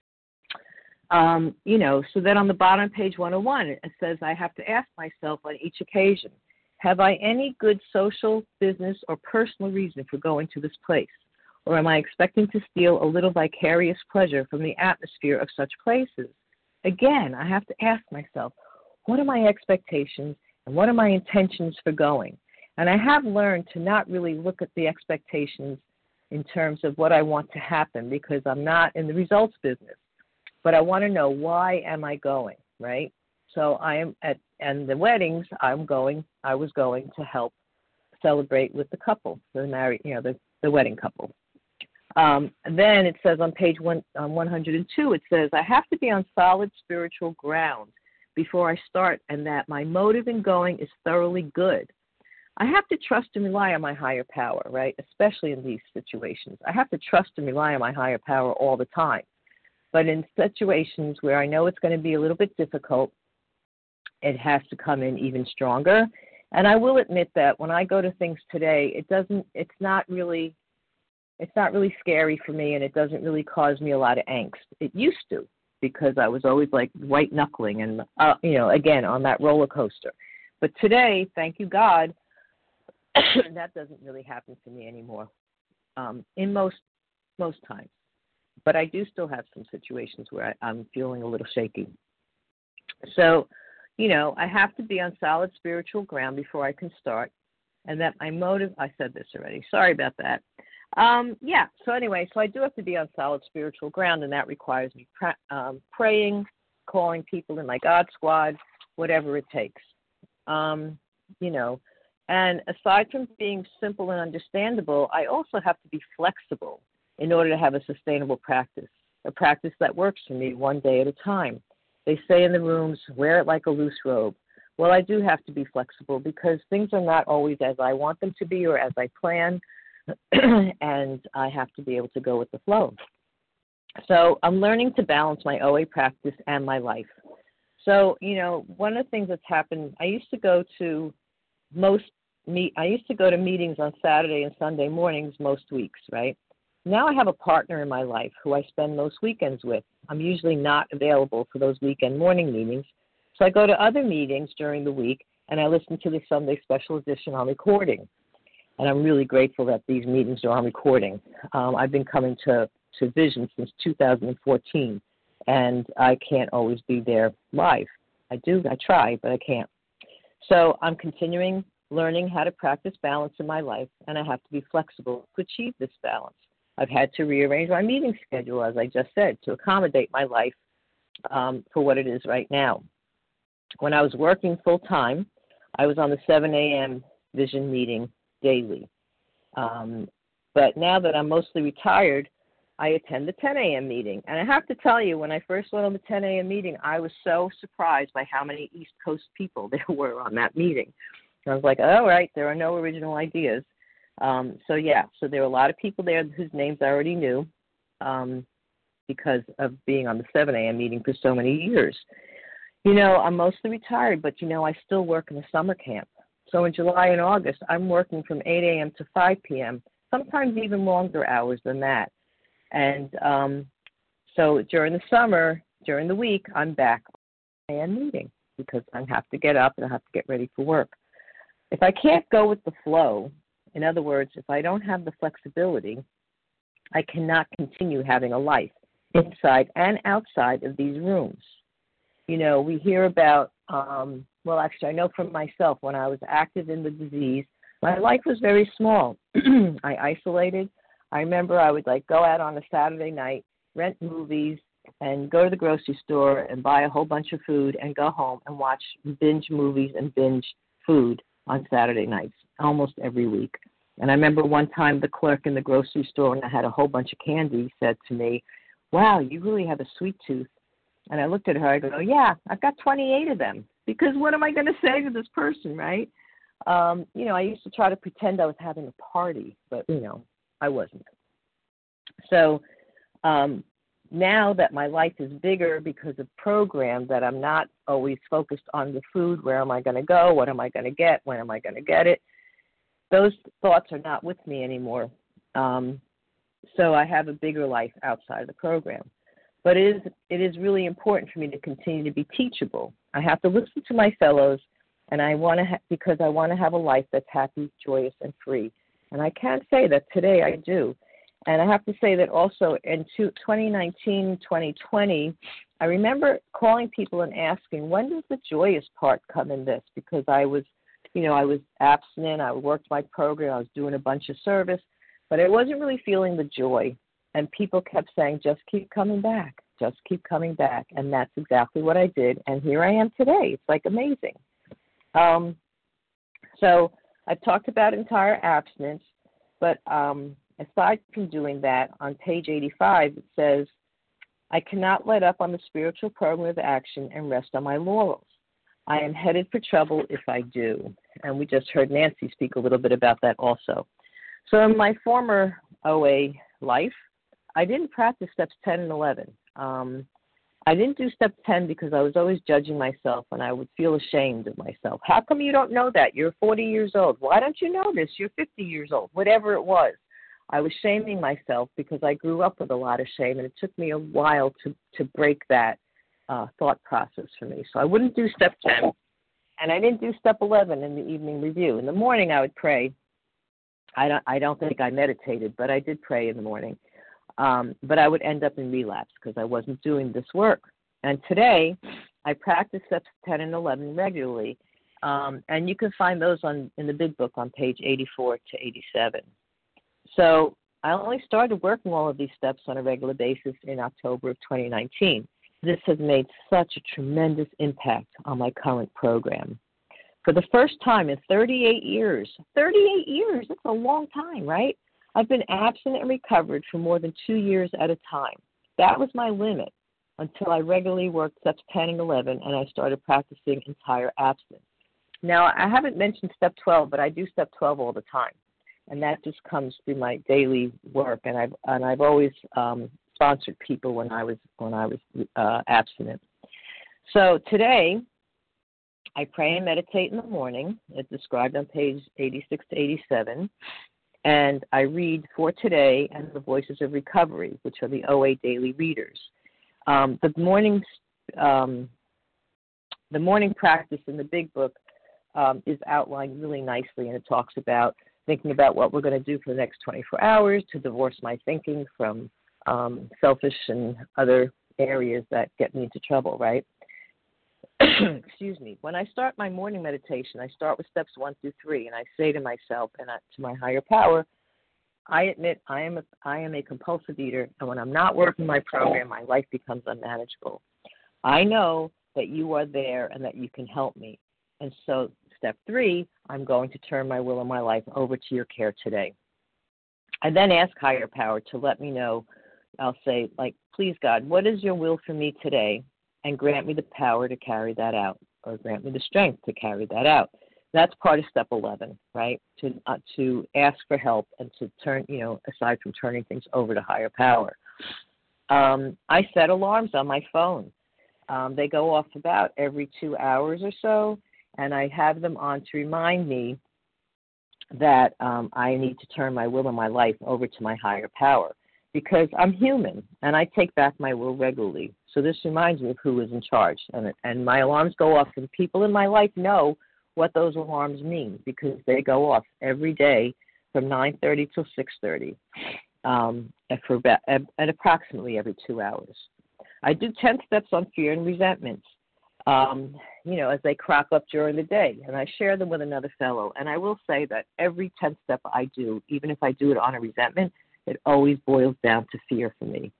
Um, you know, so then on the bottom of page one oh one, it says I have to ask myself on each occasion, have I any good social, business, or personal reason for going to this place? Or am I expecting to steal a little vicarious pleasure from the atmosphere of such places? Again, I have to ask myself, what are my expectations and what are my intentions for going? And I have learned to not really look at the expectations in terms of what I want to happen because I'm not in the results business. But I want to know, why am I going, right? So I am at, and the weddings, I'm going, I was going to help celebrate with the couple, the married, you know, the, the wedding couple. Um, then it says on page one, um, one oh two, it says, I have to be on solid spiritual ground before I start, and that my motive in going is thoroughly good. I have to trust and rely on my higher power, right, especially in these situations. I have to trust and rely on my higher power all the time. But in situations where I know it's going to be a little bit difficult, it has to come in even stronger. And I will admit that when I go to things today, it doesn't, it's not really, it's not really scary for me, and it doesn't really cause me a lot of angst. It used to, because I was always like white knuckling and, uh, you know, again, on that roller coaster. But today, thank you, God, that doesn't really happen to me anymore um, in most most times. But I do still have some situations where I, I'm feeling a little shaky. So, you know, I have to be on solid spiritual ground before I can start, and that my motive, I said this already, sorry about that. Um, yeah, so anyway, so I do have to be on solid spiritual ground, and that requires me pra- um, praying, calling people in my God squad, whatever it takes. Um, you know, And aside from being simple and understandable, I also have to be flexible in order to have a sustainable practice, a practice that works for me one day at a time. They say in the rooms, wear it like a loose robe. Well, I do have to be flexible because things are not always as I want them to be or as I plan, and I have to be able to go with the flow. So I'm learning to balance my O A practice and my life. So, you know, one of the things that's happened, I used to go to most meet, I used to go to meetings on Saturday and Sunday mornings most weeks, right? Now I have a partner in my life who I spend most weekends with. I'm usually not available for those weekend morning meetings. So I go to other meetings during the week, and I listen to the Sunday special edition on recording. And I'm really grateful that these meetings are on recording. Um, I've been coming to, to Vision since two thousand fourteen, and I can't always be there live. I do, I try, but I can't. So I'm continuing learning how to practice balance in my life, and I have to be flexible to achieve this balance. I've had to rearrange my meeting schedule, as I just said, to accommodate my life um, for what it is right now. When I was working full-time, I was on the seven a.m. Vision meeting daily. Um, but now that I'm mostly retired, I attend the ten a.m. meeting. And I have to tell you, when I first went on the ten a.m. meeting, I was so surprised by how many East Coast people there were on that meeting. I was like, all right, there are no original ideas. Um, so, yeah, so there were a lot of people there whose names I already knew um, because of being on the seven a.m. meeting for so many years. You know, I'm mostly retired, but, you know, I still work in a summer camp. So in July and August, I'm working from eight a.m. to five p.m., sometimes even longer hours than that. And um, so during the summer, during the week, I'm back on a meeting because I have to get up and I have to get ready for work. If I can't go with the flow, in other words, if I don't have the flexibility, I cannot continue having a life inside and outside of these rooms. You know, we hear about, um, well, actually, I know from myself, when I was active in the disease, my life was very small. I isolated. I remember I would, like, go out on a Saturday night, rent movies, and go to the grocery store and buy a whole bunch of food and go home and watch binge movies and binge food on Saturday nights almost every week. And I remember one time the clerk in the grocery store, when I had a whole bunch of candy, said to me, wow, you really have a sweet tooth. And I looked at her, I go, yeah, I've got twenty-eight of them. Because what am I going to say to this person, right? Um, you know, I used to try to pretend I was having a party, but, you know, I wasn't. So um, now that my life is bigger because of program, that I'm not always focused on the food, where am I going to go, what am I going to get, when am I going to get it, those thoughts are not with me anymore. Um, so I have a bigger life outside of the program. But it is, it is really important for me to continue to be teachable. I have to listen to my fellows, and I want to ha- because I want to have a life that's happy, joyous, and free. And I can't say that today I do. And I have to say that also in twenty nineteen, twenty twenty, I remember calling people and asking, when does the joyous part come in this? Because I was, you know, I was abstinent, I worked my program, I was doing a bunch of service, but I wasn't really feeling the joy. And people kept saying, just keep coming back, just keep coming back. And that's exactly what I did. And here I am today. It's like amazing. Um, so I've talked about entire abstinence, but um, aside from doing that, on page eighty-five, it says, I cannot let up on the spiritual program of action and rest on my laurels. I am headed for trouble if I do. And we just heard Nancy speak a little bit about that also. So in my former O A life, I didn't practice steps ten and eleven. Um, I didn't do step ten because I was always judging myself, and I would feel ashamed of myself. How come you don't know that? You're forty years old. Why don't you know this? You're fifty years old. Whatever it was. I was shaming myself because I grew up with a lot of shame, and it took me a while to, to break that uh, thought process for me. So I wouldn't do step ten, and I didn't do step eleven in the evening review. In the morning, I would pray. I don't, I don't think I meditated, but I did pray in the morning. Um, but I would end up in relapse because I wasn't doing this work. And today, I practice steps ten and eleven regularly. Um, and you can find those on in the big book on page eighty-four to eighty-seven. So I only started working all of these steps on a regular basis in October of twenty nineteen. This has made such a tremendous impact on my current program. For the first time in thirty-eight years, thirty-eight years, that's a long time, right? I've been abstinent and recovered for more than two years at a time. That was my limit until I regularly worked steps ten and eleven, and I started practicing entire abstinence. Now, I haven't mentioned step twelve, but I do step twelve all the time, and that just comes through my daily work. And I've and I've always um, sponsored people when I was when I was uh, abstinent. So today, I pray and meditate in the morning. It's described on page eighty-six to eighty-seven. And I read For Today and the Voices of Recovery, which are the O A daily readers. Um, the morning, um, the morning practice in the big book um, is outlined really nicely, and it talks about thinking about what we're going to do for the next twenty-four hours to divorce my thinking from um, selfish and other areas that get me into trouble, right? Excuse me. When I start my morning meditation, I start with steps one through three, and I say to myself and to my higher power, I admit I am a, I am a compulsive eater, and when I'm not working my program, my life becomes unmanageable. I know that you are there and that you can help me. And so step three, I'm going to turn my will and my life over to your care today. I then ask higher power to let me know. I'll say, like, please, God, what is your will for me today? And grant me the power to carry that out, or grant me the strength to carry that out. That's part of step eleven, right? To uh, to ask for help and to turn, you know, aside from turning things over to higher power. Um, I set alarms on my phone. Um, they go off about every two hours or so, and I have them on to remind me that um, I need to turn my will and my life over to my higher power, because I'm human and I take back my will regularly. So this reminds me of who is in charge. And, and my alarms go off, and people in my life know what those alarms mean because they go off every day from nine thirty till six thirty, um, and for about, and approximately every two hours. I do ten steps on fear and resentments, um, you know, as they crop up during the day, and I share them with another fellow. And I will say that every tenth step I do, even if I do it on a resentment, it always boils down to fear for me.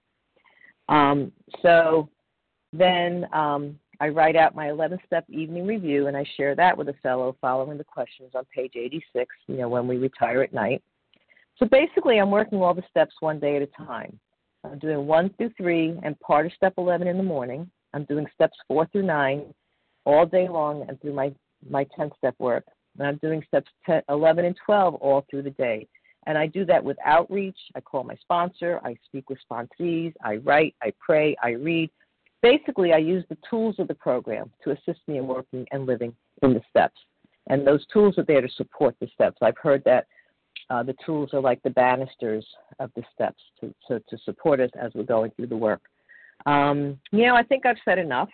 Um, so then um, I write out my eleven-step evening review, and I share that with a fellow following the questions on page eighty-six, you know, when we retire at night. So basically, I'm working all the steps one day at a time. I'm doing one through three and part of step eleven in the morning. I'm doing steps four through nine all day long and through my, my ten-step work. And I'm doing steps ten, eleven, and twelve all through the day. And I do that with outreach. I call my sponsor. I speak with sponsees. I write. I pray. I read. Basically, I use the tools of the program to assist me in working and living in the steps. And those tools are there to support the steps. I've heard that uh, the tools are like the banisters of the steps to, to, to support us as we're going through the work. Um, you know, I think I've said enough.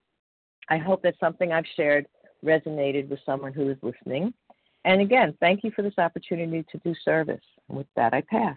I hope that something I've shared resonated with someone who is listening. And again, thank you for this opportunity to do service. And with that, I pass.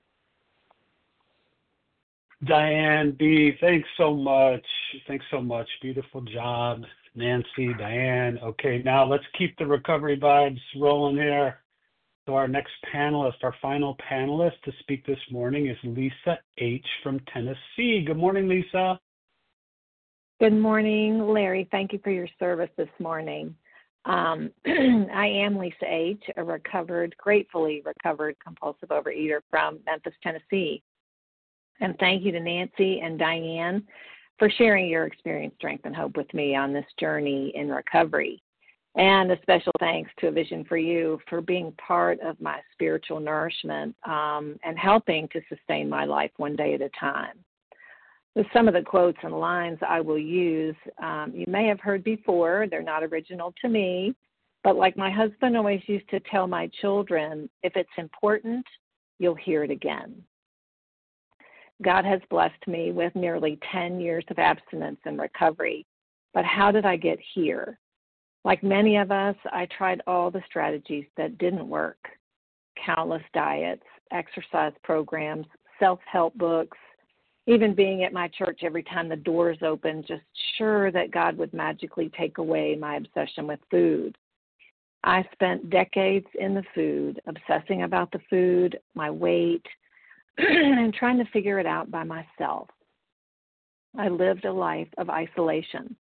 Diane B., thanks so much. Thanks so much. Beautiful job, Nancy, Diane. Okay, now let's keep the recovery vibes rolling here. So our next panelist, our final panelist to speak this morning is Lisa H. from Tennessee. Good morning, Lisa. Good morning, Larry. Thank you for your service this morning. Um, I am Lisa H., a recovered, gratefully recovered compulsive overeater from Memphis, Tennessee. And thank you to Nancy and Diane for sharing your experience, strength, and hope with me on this journey in recovery. And a special thanks to A Vision for You for being part of my spiritual nourishment um, and helping to sustain my life one day at a time. With some of the quotes and lines I will use, um, you may have heard before. They're not original to me, but like my husband always used to tell my children, if it's important, you'll hear it again. God has blessed me with nearly ten years of abstinence and recovery, but how did I get here? Like many of us, I tried all the strategies that didn't work. Countless diets, exercise programs, self-help books, even being at my church every time the doors opened, just sure that God would magically take away my obsession with food. I spent decades in the food, obsessing about the food, my weight, and trying to figure it out by myself. I lived a life of isolation,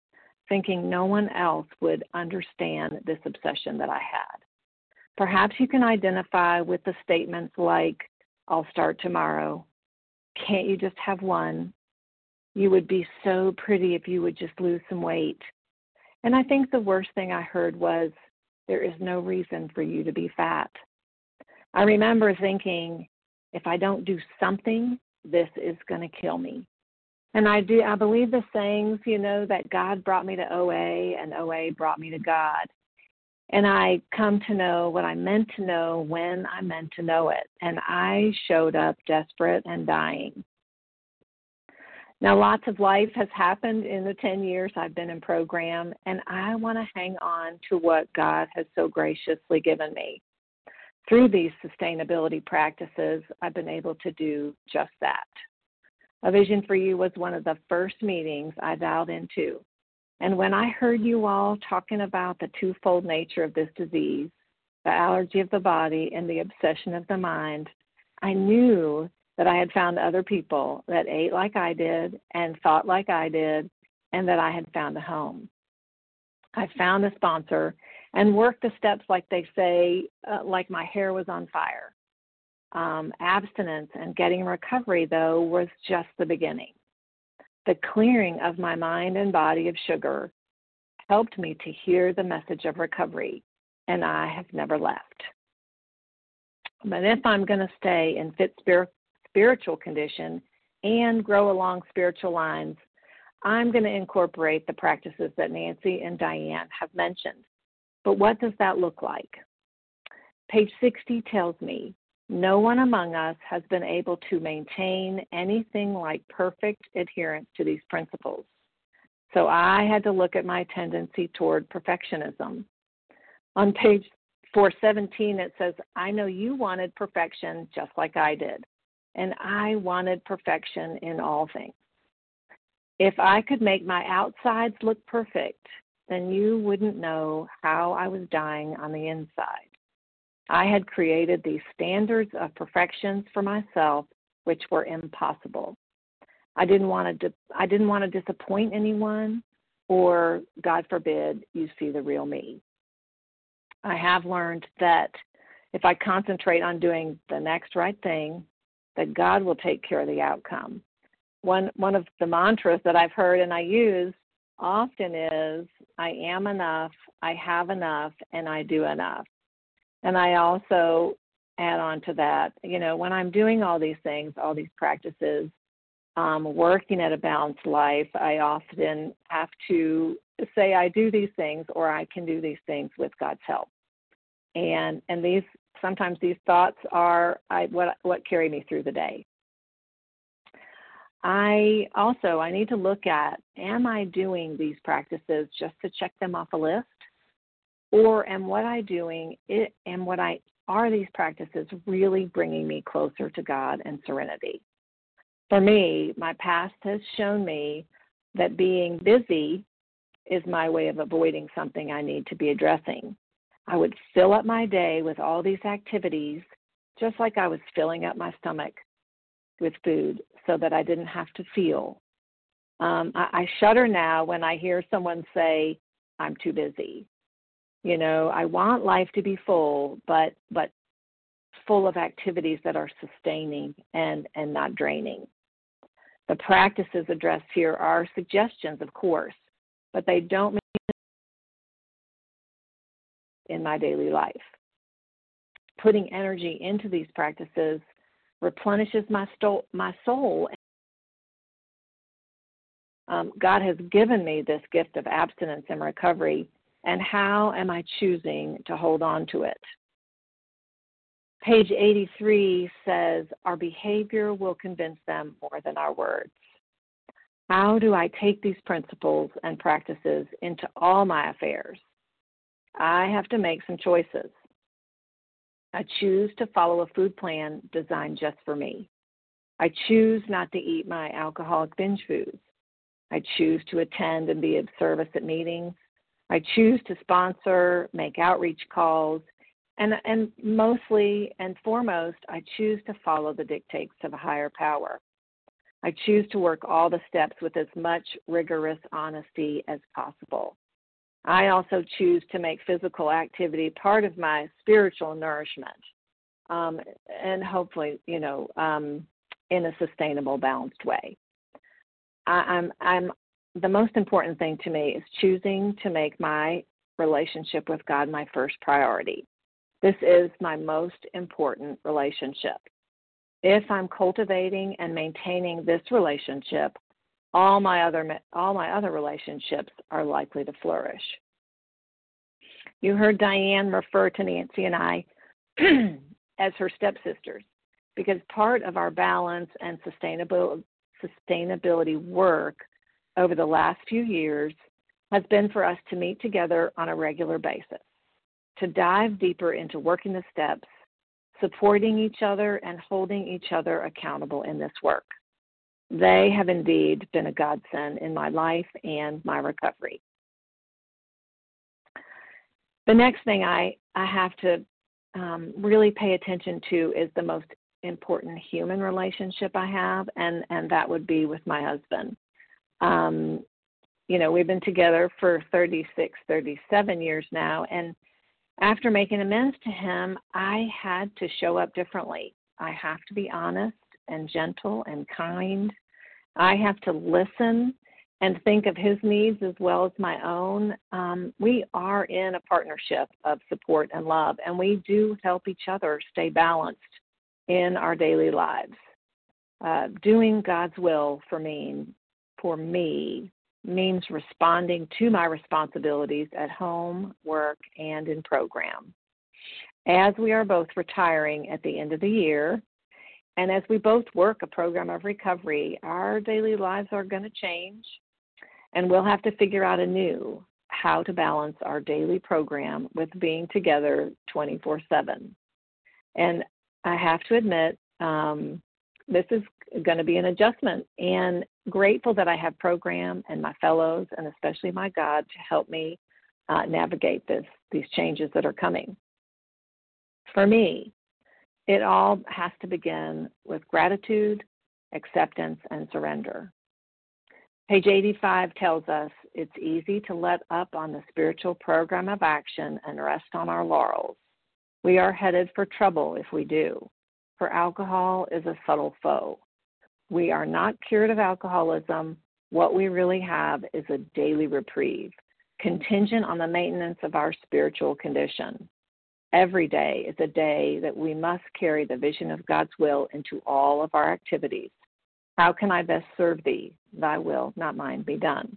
thinking no one else would understand this obsession that I had. Perhaps you can identify with the statements like, I'll start tomorrow. Can't you just have one? You would be so pretty if you would just lose some weight. And I think the worst thing I heard was, there is no reason for you to be fat. I remember thinking, if I don't do something, this is going to kill me. And I do. I believe the sayings, you know, that God brought me to O A and O A brought me to God. And I come to know what I meant to know when I meant to know it. And I showed up desperate and dying. Now, lots of life has happened in the ten years I've been in program, and I want to hang on to what God has so graciously given me. Through these sustainability practices, I've been able to do just that. A Vision for You was one of the first meetings I dialed into. And when I heard you all talking about the twofold nature of this disease, the allergy of the body and the obsession of the mind, I knew that I had found other people that ate like I did and thought like I did, and that I had found a home. I found a sponsor and worked the steps like they say, uh, like my hair was on fire. Um, abstinence and getting recovery, though, was just the beginning. The clearing of my mind and body of sugar helped me to hear the message of recovery, and I have never left. But if I'm going to stay in fit spirit, spiritual condition and grow along spiritual lines, I'm going to incorporate the practices that Nancy and Diane have mentioned. But what does that look like? Page sixty tells me, no one among us has been able to maintain anything like perfect adherence to these principles. So I had to look at my tendency toward perfectionism. On page four seventeen, it says, I know you wanted perfection just like I did, and I wanted perfection in all things. If I could make my outsides look perfect, then you wouldn't know how I was dying on the inside. I had created these standards of perfections for myself, which were impossible. I didn't want to. I didn't want to disappoint anyone, or, God forbid, you see the real me. I have learned that if I concentrate on doing the next right thing, that God will take care of the outcome. One one of the mantras that I've heard and I use often is, I am enough, I have enough, and I do enough. And I also add on to that, you know, when I'm doing all these things, all these practices, um, working at a balanced life, I often have to say I do these things, or I can do these things with God's help. And and these sometimes these thoughts are I, what what carry me through the day. I also I need to look at, am I doing these practices just to check them off a list? Or am what I doing it and what I are these practices really bringing me closer to God and serenity? For me, my past has shown me that being busy is my way of avoiding something I need to be addressing. I would fill up my day with all these activities, just like I was filling up my stomach with food so that I didn't have to feel. Um, I, I shudder now when I hear someone say, I'm too busy. You know, I want life to be full, but but full of activities that are sustaining and, and not draining. The practices addressed here are suggestions, of course, but they don't mean in my daily life. Putting energy into these practices replenishes my, sto- my soul. Um, God has given me this gift of abstinence and recovery, and how am I choosing to hold on to it? Page eighty-three says, our behavior will convince them more than our words. How do I take these principles and practices into all my affairs? I have to make some choices. I choose to follow a food plan designed just for me. I choose not to eat my alcoholic binge foods. I choose to attend and be of service at meetings. I choose to sponsor, make outreach calls, and, and mostly and foremost, I choose to follow the dictates of a higher power. I choose to work all the steps with as much rigorous honesty as possible. I also choose to make physical activity part of my spiritual nourishment, um, and hopefully, you know, um, in a sustainable, balanced way. I, I'm, I'm, the most important thing to me is choosing to make my relationship with God my first priority. This is my most important relationship. If I'm cultivating and maintaining this relationship, all my other all my other relationships are likely to flourish. You heard Diane refer to Nancy and I as her stepsisters, because part of our balance and sustainability sustainability work over the last few years has been for us to meet together on a regular basis, to dive deeper into working the steps, supporting each other, and holding each other accountable in this work. They have indeed been a godsend in my life and my recovery. The next thing I, I have to um, really pay attention to is the most important human relationship I have, and, and that would be with my husband. Um, you know, we've been together for thirty-six, thirty-seven years now, and after making amends to him, I had to show up differently. I have to be honest and gentle and kind. I have to listen and think of his needs as well as my own. Um, we are in a partnership of support and love, and we do help each other stay balanced in our daily lives. Uh, doing God's will for me, for me means responding to my responsibilities at home, work, and in program. As we are both retiring at the end of the year, and as we both work a program of recovery, our daily lives are going to change, and we'll have to figure out anew how to balance our daily program with being together twenty-four seven. And I have to admit, um, this is going to be an adjustment, and grateful that I have program and my fellows, and especially my God, to help me uh, navigate this, these changes that are coming. For me, it all has to begin with gratitude, acceptance, and surrender. Page eighty-five tells us it's easy to let up on the spiritual program of action and rest on our laurels. We are headed for trouble if we do, for alcohol is a subtle foe. We are not cured of alcoholism. What we really have is a daily reprieve, contingent on the maintenance of our spiritual condition. Every day is a day that we must carry the vision of God's will into all of our activities. How can I best serve thee? Thy will, not mine, be done.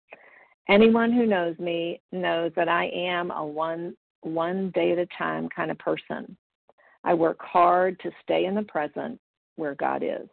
Anyone who knows me knows that I am a one, one day at a time kind of person. I work hard to stay in the present where God is.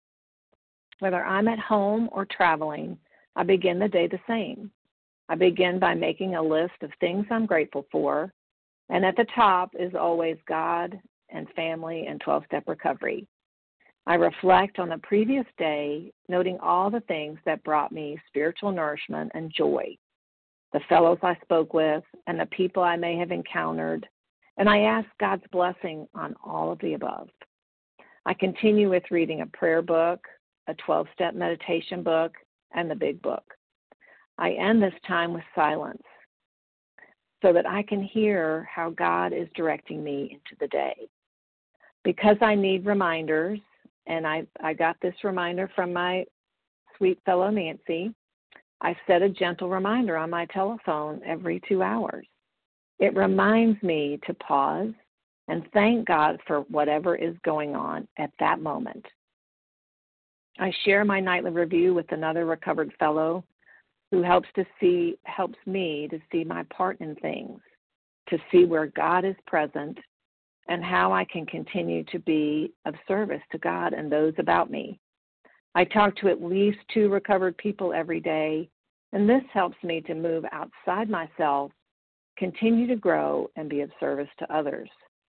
Whether I'm at home or traveling, I begin the day the same. I begin by making a list of things I'm grateful for, and at the top is always God and family and twelve-step recovery. I reflect on the previous day, noting all the things that brought me spiritual nourishment and joy, the fellows I spoke with, and the people I may have encountered, and I ask God's blessing on all of the above. I continue with reading a prayer book, a twelve-step meditation book, and the big book. I end this time with silence so that I can hear how God is directing me into the day. Because I need reminders, and I, I got this reminder from my sweet fellow Nancy, I set a gentle reminder on my telephone every two hours. It reminds me to pause and thank God for whatever is going on at that moment. I share my nightly review with another recovered fellow who helps to see helps me to see my part in things, to see where God is present and how I can continue to be of service to God and those about me. I talk to at least two recovered people every day, and this helps me to move outside myself, continue to grow, and be of service to others.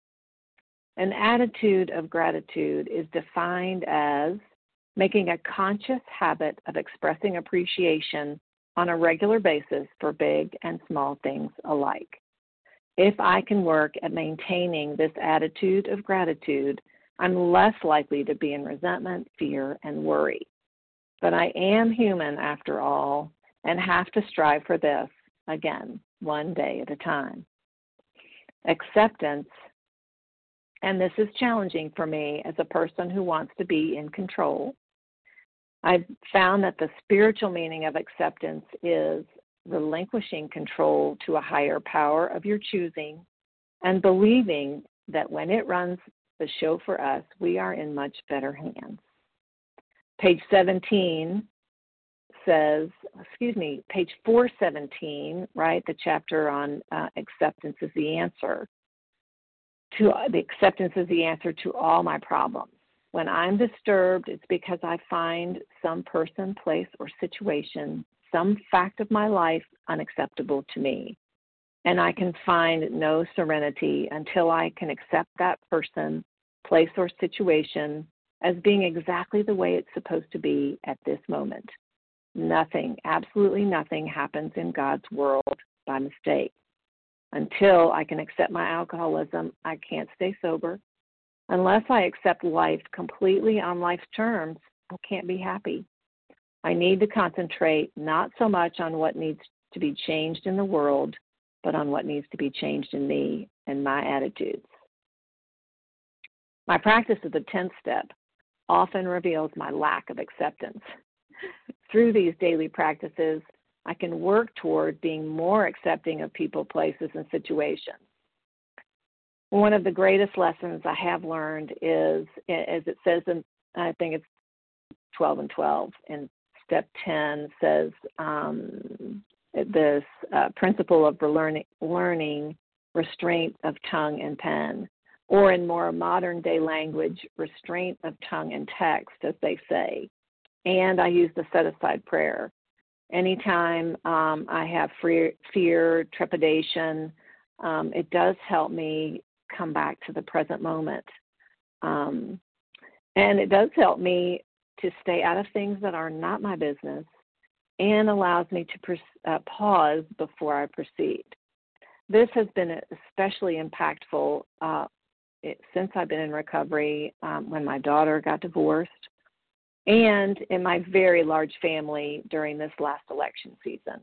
An attitude of gratitude is defined as making a conscious habit of expressing appreciation on a regular basis for big and small things alike. If I can work at maintaining this attitude of gratitude, I'm less likely to be in resentment, fear, and worry. but I am human after all and have to strive for this, again, one day at a time. Acceptance, and this is challenging for me as a person who wants to be in control. I've found that the spiritual meaning of acceptance is relinquishing control to a higher power of your choosing and believing that when it runs the show for us, we are in much better hands. Page seventeen says, excuse me, page four seventeen, right, the chapter on uh, acceptance is the answer. To uh, the acceptance is the answer to all my problems. When I'm disturbed, it's because I find some person, place, or situation, some fact of my life unacceptable to me. And I can find no serenity until I can accept that person, place, or situation as being exactly the way it's supposed to be at this moment. Nothing, absolutely nothing happens in God's world by mistake. Until I can accept my alcoholism, I can't stay sober. Unless I accept life completely on life's terms, I can't be happy. I need to concentrate not so much on what needs to be changed in the world, but on what needs to be changed in me and my attitudes. My practice of the tenth step often reveals my lack of acceptance. Through these daily practices, I can work toward being more accepting of people, places, and situations. One of the greatest lessons I have learned is, as it says in, I think it's twelve and twelve, and step ten says um, this uh, principle of learning, learning restraint of tongue and pen, or in more modern day language, restraint of tongue and text, as they say. And I use the set-aside prayer. Anytime um, I have fear, fear trepidation, um, it does help me come back to the present moment. Um, and it does help me to stay out of things that are not my business and allows me to pers- uh, pause before I proceed. This has been especially impactful uh, it, since I've been in recovery, um, when my daughter got divorced, and in my very large family during this last election season.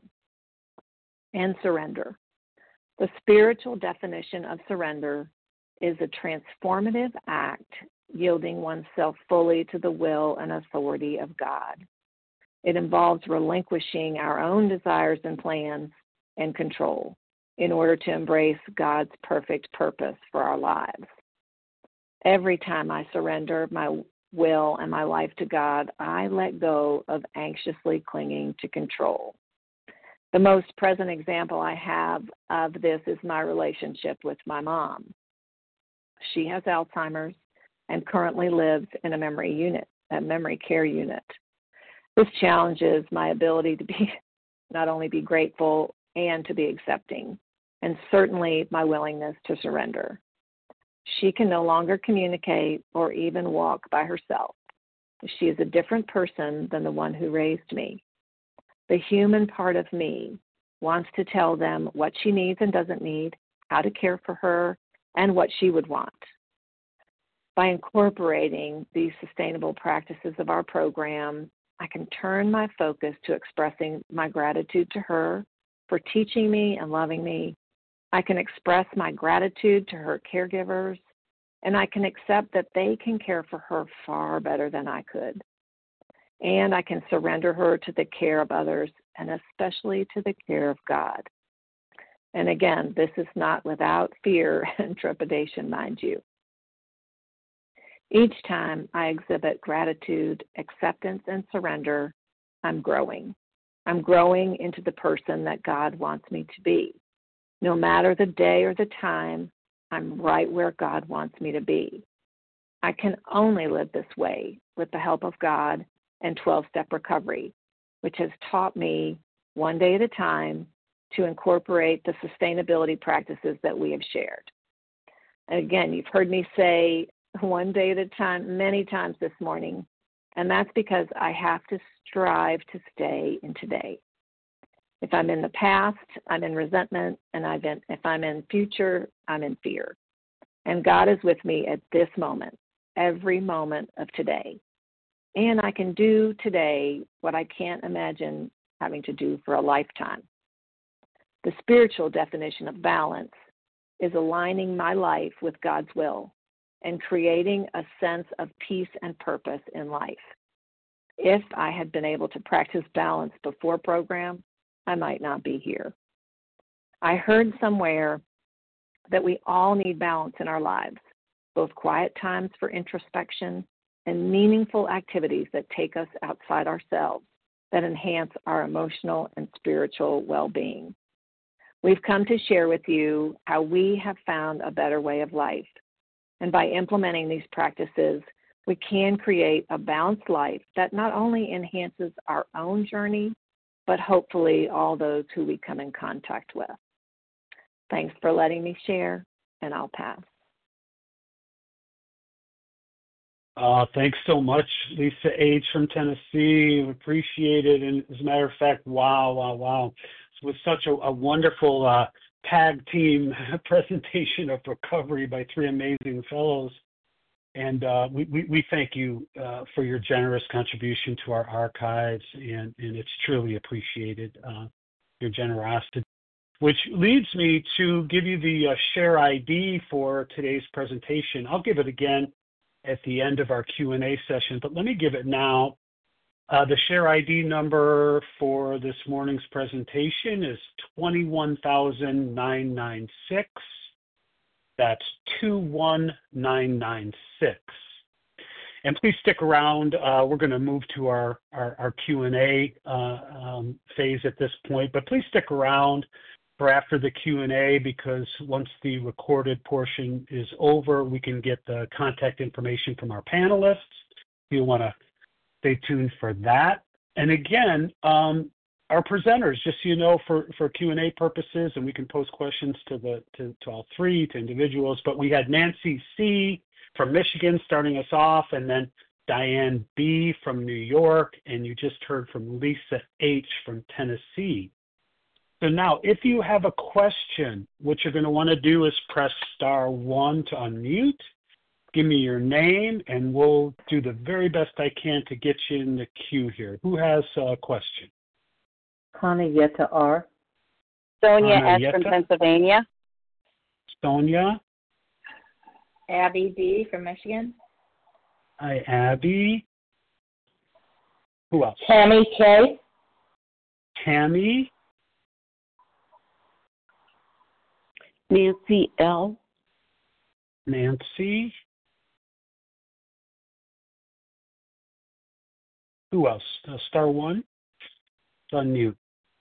And surrender. The spiritual definition of surrender is a transformative act yielding oneself fully to the will and authority of God. It involves relinquishing our own desires and plans and control in order to embrace God's perfect purpose for our lives. Every time I surrender my will and my life to God, I let go of anxiously clinging to control. The most present example I have of this is my relationship with my mom. She has Alzheimer's and currently lives in a memory unit, a memory care unit. This challenges my ability to be not only be grateful and to be accepting, and certainly my willingness to surrender. She can no longer communicate or even walk by herself. She is a different person than the one who raised me. The human part of me wants to tell them what she needs and doesn't need, how to care for her, and what she would want. By incorporating these sustainable practices of our program, I can turn my focus to expressing my gratitude to her for teaching me and loving me. I can express my gratitude to her caregivers, and I can accept that they can care for her far better than I could. And I can surrender her to the care of others, and especially to the care of God. And again, this is not without fear and trepidation, mind you. Each time I exhibit gratitude, acceptance, and surrender, I'm growing. I'm growing into the person that God wants me to be. No matter the day or the time, I'm right where God wants me to be. I can only live this way with the help of God and twelve-step recovery, which has taught me one day at a time to incorporate the sustainability practices that we have shared. And again, you've heard me say one day at a time many times this morning, and that's because I have to strive to stay in today. If I'm in the past, I'm in resentment, and I've been, if I'm in future, I'm in fear. And God is with me at this moment, every moment of today. and I can do today what I can't imagine having to do for a lifetime. The spiritual definition of balance is aligning my life with God's will and creating a sense of peace and purpose in life. If I had been able to practice balance before program, I might not be here. I heard somewhere that we all need balance in our lives, both quiet times for introspection and meaningful activities that take us outside ourselves that enhance our emotional and spiritual well-being. We've come to share with you how we have found a better way of life. And by implementing these practices, we can create a balanced life that not only enhances our own journey, but hopefully all those who we come in contact with. Thanks for letting me share, and I'll pass. Uh, thanks so much, Lisa H. from Tennessee. Appreciate it. And as a matter of fact, wow, wow, wow. It was such a, a wonderful uh, tag team presentation of recovery by three amazing fellows. And uh, we, we, we thank you uh, for your generous contribution to our archives, and, and it's truly appreciated, uh, your generosity. Which leads me to give you the uh, share I D for today's presentation. I'll give it again at the end of our Q and A session, but let me give it now. Uh, the share I D number for this morning's presentation is twenty-one thousand nine hundred ninety-six. That's two one nine nine six. And please stick around. Uh, we're going to move to our, our, our Q and A uh, um, phase at this point, but please stick around for after the Q and A, because once the recorded portion is over, we can get the contact information from our panelists. You'll want to stay tuned for that. And again, um, our presenters, just so you know, for, for Q and A purposes, and we can pose questions to the to, to all three, to individuals, but we had Nancy C. from Michigan starting us off, and then Diane B. from New York, and you just heard from Lisa H. from Tennessee. So now, if you have a question, what you're going to want to do is press star one to unmute. Give me your name, and we'll do the very best I can to get you in the queue here. Who has a question? Hanayeta R. Sonia S. Hanayeta? from Pennsylvania. Sonia. Abby D. from Michigan. Hi, Abby. Who else? Tammy K. Tammy. Nancy L. Nancy. Who else? Uh, star one. It's unmute.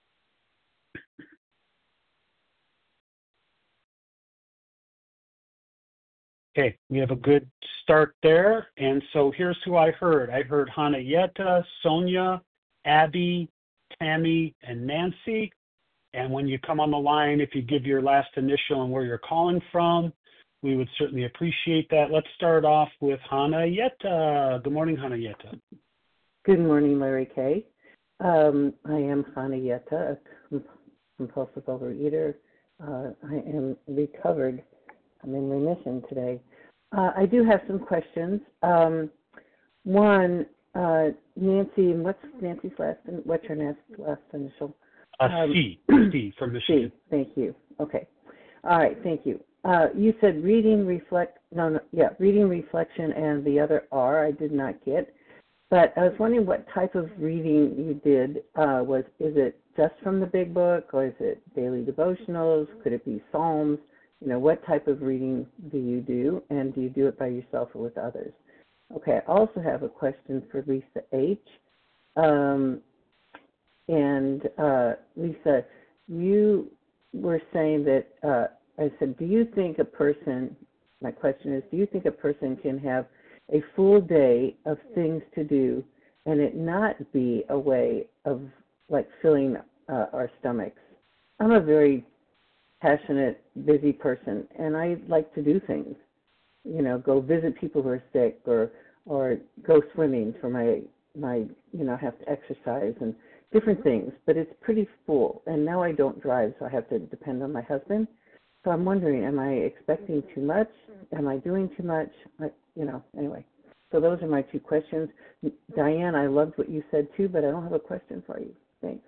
Okay, we have a good start there. And so here's who I heard. I heard Hanayeta, Sonia, Abby, Tammy, and Nancy. And when you come on the line, if you give your last initial and where you're calling from, we would certainly appreciate that. Let's start off with Hanayeta. Good morning, Hanayeta. Good morning, Larry K. Um, I am Hanayeta, a compulsive overeater. Uh, I am recovered. I'm in remission today. Uh, I do have some questions. Um, one, uh, Nancy, what's Nancy's last, what's her last, last initial? Uh, Um, C, C from Michigan. C, thank you. Okay. All right, thank you. Uh, you said reading, reflect, no, no, yeah, reading, reflection, and the other R I did not get. But I was wondering what type of reading you did. Uh, was Is it just from the big book, or is it daily devotionals? Could it be Psalms? You know, what type of reading do you do, and do you do it by yourself or with others? Okay, I also have a question for Lisa H. Um, and uh, Lisa, you were saying that, uh, I said, do you think a person, my question is, do you think a person can have a full day of things to do and it not be a way of like filling uh, our stomachs? I'm a very passionate, busy person, and I like to do things, you know, go visit people who are sick, or or go swimming for my, my you know, have to exercise and different things, but it's pretty full. And now I don't drive, so I have to depend on my husband. So I'm wondering, am I expecting too much? Am I doing too much? I, you know, anyway. So those are my two questions. Diane, I loved what you said too, but I don't have a question for you. Thanks.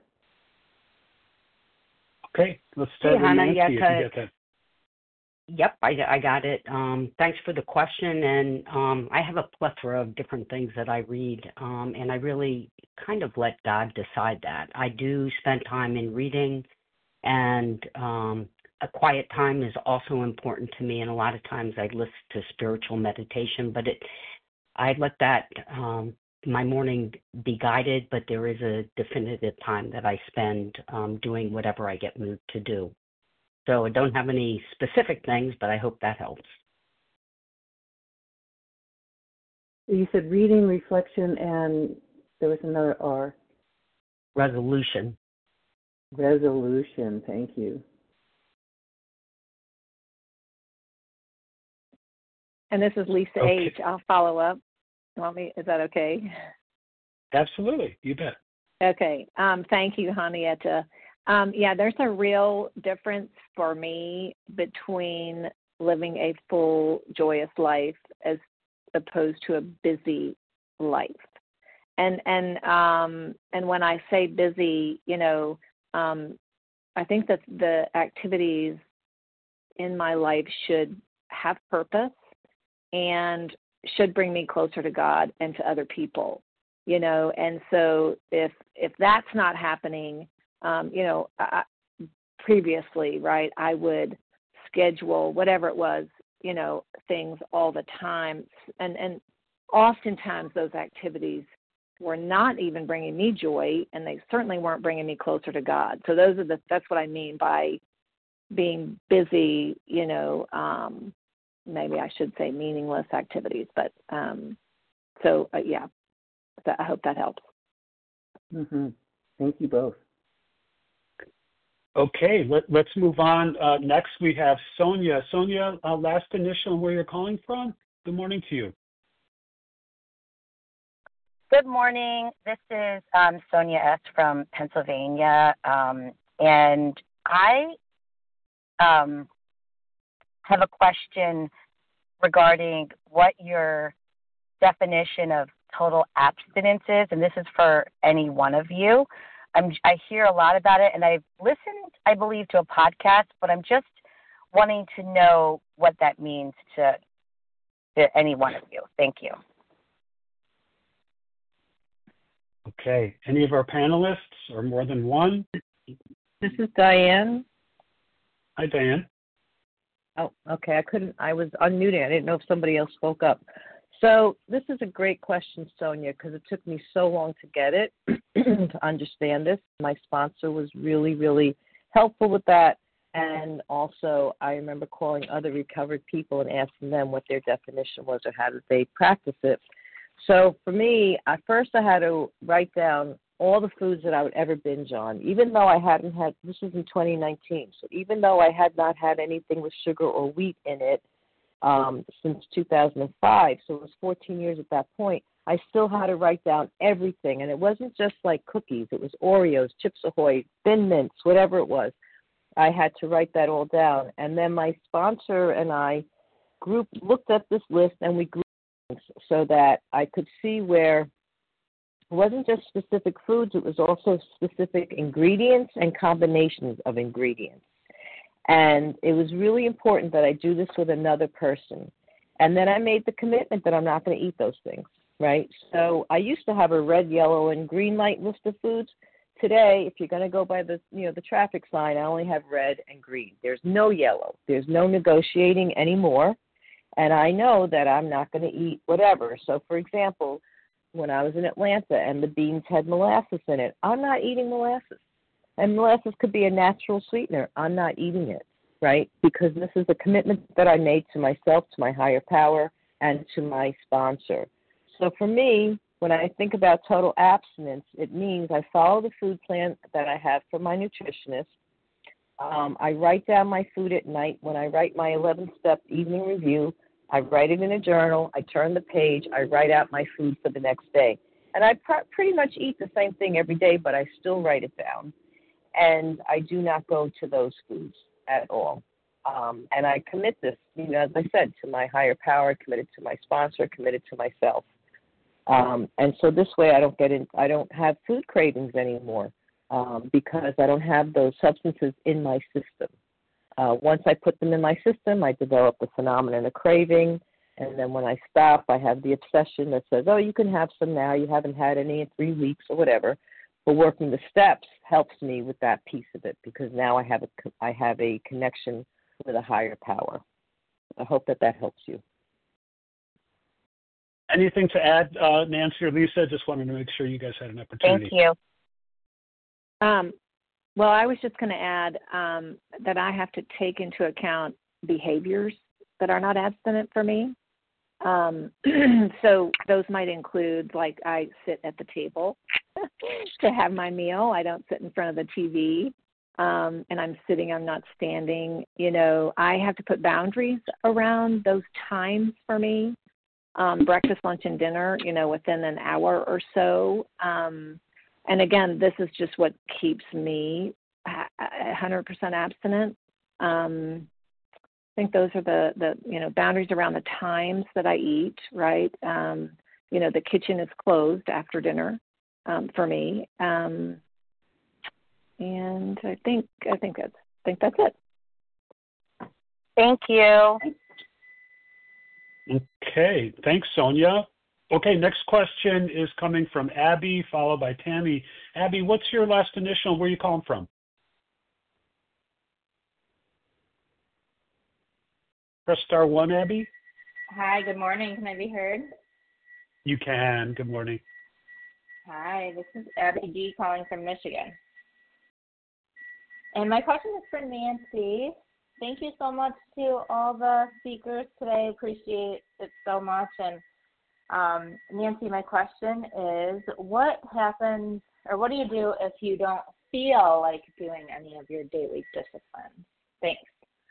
Okay, let's start Hey, with Hannah, Nancy yeah, if you to, get that. Yep, I, I got it. Um, thanks for the question. And um, I have a plethora of different things that I read, um, and I really kind of let God decide that. I do spend time in reading, and um, a quiet time is also important to me. And a lot of times I listen to spiritual meditation, but it, I let that um, my morning be guided, but there is a definitive time that I spend um, doing whatever I get moved to do. So I don't have any specific things, but I hope that helps. You said reading, reflection, and there was another R. Resolution. Resolution. Thank you. And this is Lisa Okay. H. I'll follow up. You want me? Is that okay? Absolutely, you bet. Okay. Um, thank you, Henrietta. Um, yeah, there's a real difference for me between living a full, joyous life as opposed to a busy life. And and um, and when I say busy, you know, um, I think that the activities in my life should have purpose and should bring me closer to God and to other people, you know. And so if if that's not happening, um, you know, I, previously, right, I would schedule whatever it was, you know, things all the time. And, and oftentimes those activities were not even bringing me joy, and they certainly weren't bringing me closer to God. So those are the, that's what I mean by being busy, you know, um, maybe I should say meaningless activities. But um, so, uh, yeah, so I hope that helps. Mm-hmm. Thank you both. Okay, let, let's move on. Uh, next, we have Sonia. Sonia, uh, last initial and where you're calling from. Good morning to you. Good morning. This is um, Sonia S. from Pennsylvania, um, and I um, have a question regarding what your definition of total abstinence is, and this is for any one of you. I'm, I hear a lot about it, and I've listened, I believe, to a podcast, but I'm just wanting to know what that means to, to any one of you. Thank you. Okay, any of our panelists or more than one? This is Diane. Hi, Diane. Oh, okay. I couldn't, I was unmuting. I didn't know if somebody else spoke up. So this is a great question, Sonia, because it took me so long to get it, to understand this. My sponsor was really, really helpful with that. And also, I remember calling other recovered people and asking them what their definition was or how did they practice it. So for me, at first I had to write down all the foods that I would ever binge on, even though I hadn't had, this was in twenty nineteen, so even though I had not had anything with sugar or wheat in it, Um, since two thousand five, so it was fourteen years at that point, I still had to write down everything. And it wasn't just like cookies. It was Oreos, Chips Ahoy, Thin Mints, whatever it was. I had to write that all down. And then my sponsor and I group looked at this list, and we grouped things so that I could see where it wasn't just specific foods, it was also specific ingredients and combinations of ingredients. And it was really important that I do this with another person. And then I made the commitment that I'm not going to eat those things, right? So I used to have a red, yellow, and green light list of foods. Today, if you're going to go by the, you know, the traffic sign, I only have red and green. There's no yellow. There's no negotiating anymore. And I know that I'm not going to eat whatever. So, for example, when I was in Atlanta and the beans had molasses in it, I'm not eating molasses. And molasses could be a natural sweetener. I'm not eating it, right? Because this is a commitment that I made to myself, to my higher power, and to my sponsor. So for me, when I think about total abstinence, it means I follow the food plan that I have from my nutritionist. Um, I write down my food at night. When I write my eleven-step evening review, I write it in a journal. I turn the page. I write out my food for the next day. And I pr- pretty much eat the same thing every day, but I still write it down. And I do not go to those foods at all. Um, and I commit this, you know, as I said, to my higher power, committed to my sponsor, committed to myself. Um, and so this way I don't get in, I don't have food cravings anymore um, because I don't have those substances in my system. Uh, once I put them in my system, I develop the phenomenon of craving. And then when I stop, I have the obsession that says, oh, you can have some now. You haven't had any in three weeks or whatever. But working the steps helps me with that piece of it because now I have a, I have a connection with a higher power. I hope that that helps you. Anything to add, uh, Nancy or Lisa? Just wanted to make sure you guys had an opportunity. Thank you. Um, well, I was just going to add um, that I have to take into account behaviors that are not abstinent for me. Um, so those might include, like, I sit at the table to have my meal. I don't sit in front of the T V, um, and I'm sitting, I'm not standing. You know, I have to put boundaries around those times for me. Um, breakfast, lunch, and dinner, you know, within an hour or so. Um, and again, this is just what keeps me one hundred percent abstinent. Um, I think those are the, the, you know, boundaries around the times that I eat, right? Um, you know, the kitchen is closed after dinner um, for me. Um, and I think, I think that's, I think that's it. Thank you. Okay, thanks, Sonia. Okay, next question is coming from Abby, followed by Tammy. Abby, what's your last initial? Where are you calling from? Press star one, Abby. Hi, good morning. Can I be heard? You can. Good morning. Hi, this is Abby D calling from Michigan. And my question is for Nancy. Thank you so much to all the speakers today. Appreciate it so much. And um, Nancy, my question is, what happens, or what do you do if you don't feel like doing any of your daily disciplines? Thanks.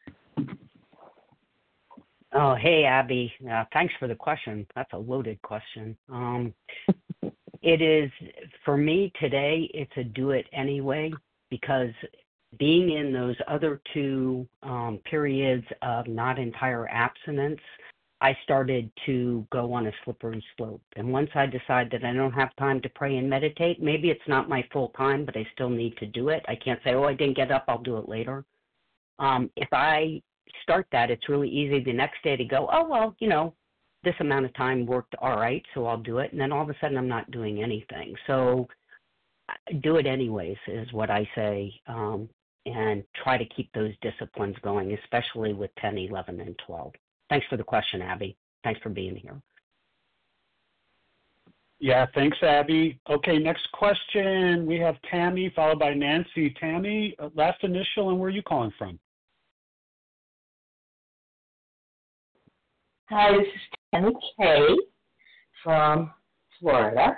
Oh, hey, Abby. Uh, thanks for the question. That's a loaded question. Um, it is, for me today, it's a do it anyway, because being in those other two um, periods of not entire abstinence, I started to go on a slippery slope. And once I decide that I don't have time to pray and meditate, maybe it's not my full time, but I still need to do it. I can't say, oh, I didn't get up, I'll do it later. Um, if I start that, it's really easy the next day to go, oh, well, you know, this amount of time worked all right, so I'll do it. And then all of a sudden I'm not doing anything. So do it anyways is what I say, um, and try to keep those disciplines going, especially with ten, eleven, and twelve. Thanks for the question, Abby. Thanks for being here. Yeah, thanks, Abby. Okay, next question. We have Tammy, followed by Nancy. Tammy, last initial, and where are you calling from? Hi, this is Tammy Kay from Florida.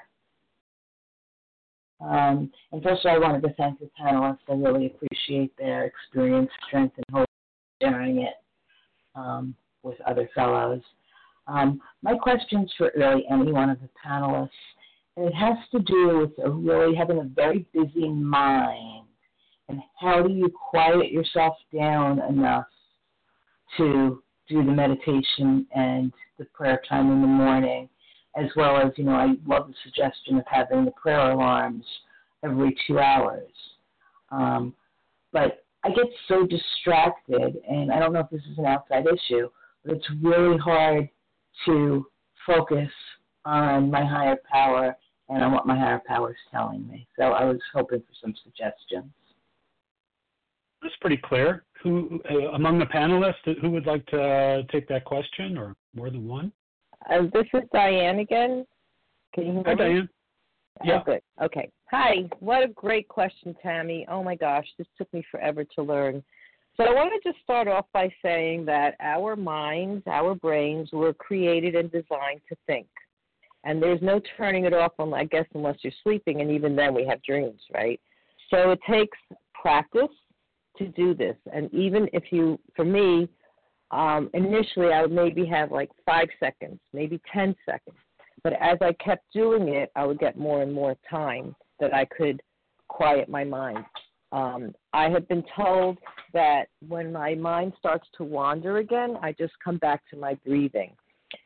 Um, and first of all, I wanted to thank the panelists. I really appreciate their experience, strength, and hope sharing it um, with other fellows. Um, my question's for really any one of the panelists, and it has to do with a really having a very busy mind, and how do you quiet yourself down enough to do the meditation and the prayer time in the morning, as well as, you know, I love the suggestion of having the prayer alarms every two hours. Um, but I get so distracted, and I don't know if this is an outside issue, but it's really hard to focus on my higher power and on what my higher power is telling me. So I was hoping for some suggestions. That's pretty clear. Who, uh, among the panelists, who would like to uh, take that question, or more than one? Uh, this is Diane again. Can you hear Hi, me? Diane. Yeah. Oh, good. Okay. Hi. What a great question, Tammy. Oh, my gosh. This took me forever to learn. So I want to just start off by saying that our minds, our brains were created and designed to think. And there's no turning it off, I guess, unless you're sleeping, and even then we have dreams, right? So it takes practice to do this. And even if you, for me, um, initially I would maybe have like five seconds, maybe ten seconds. But as I kept doing it, I would get more and more time that I could quiet my mind. Um, I have been told that when my mind starts to wander again, I just come back to my breathing.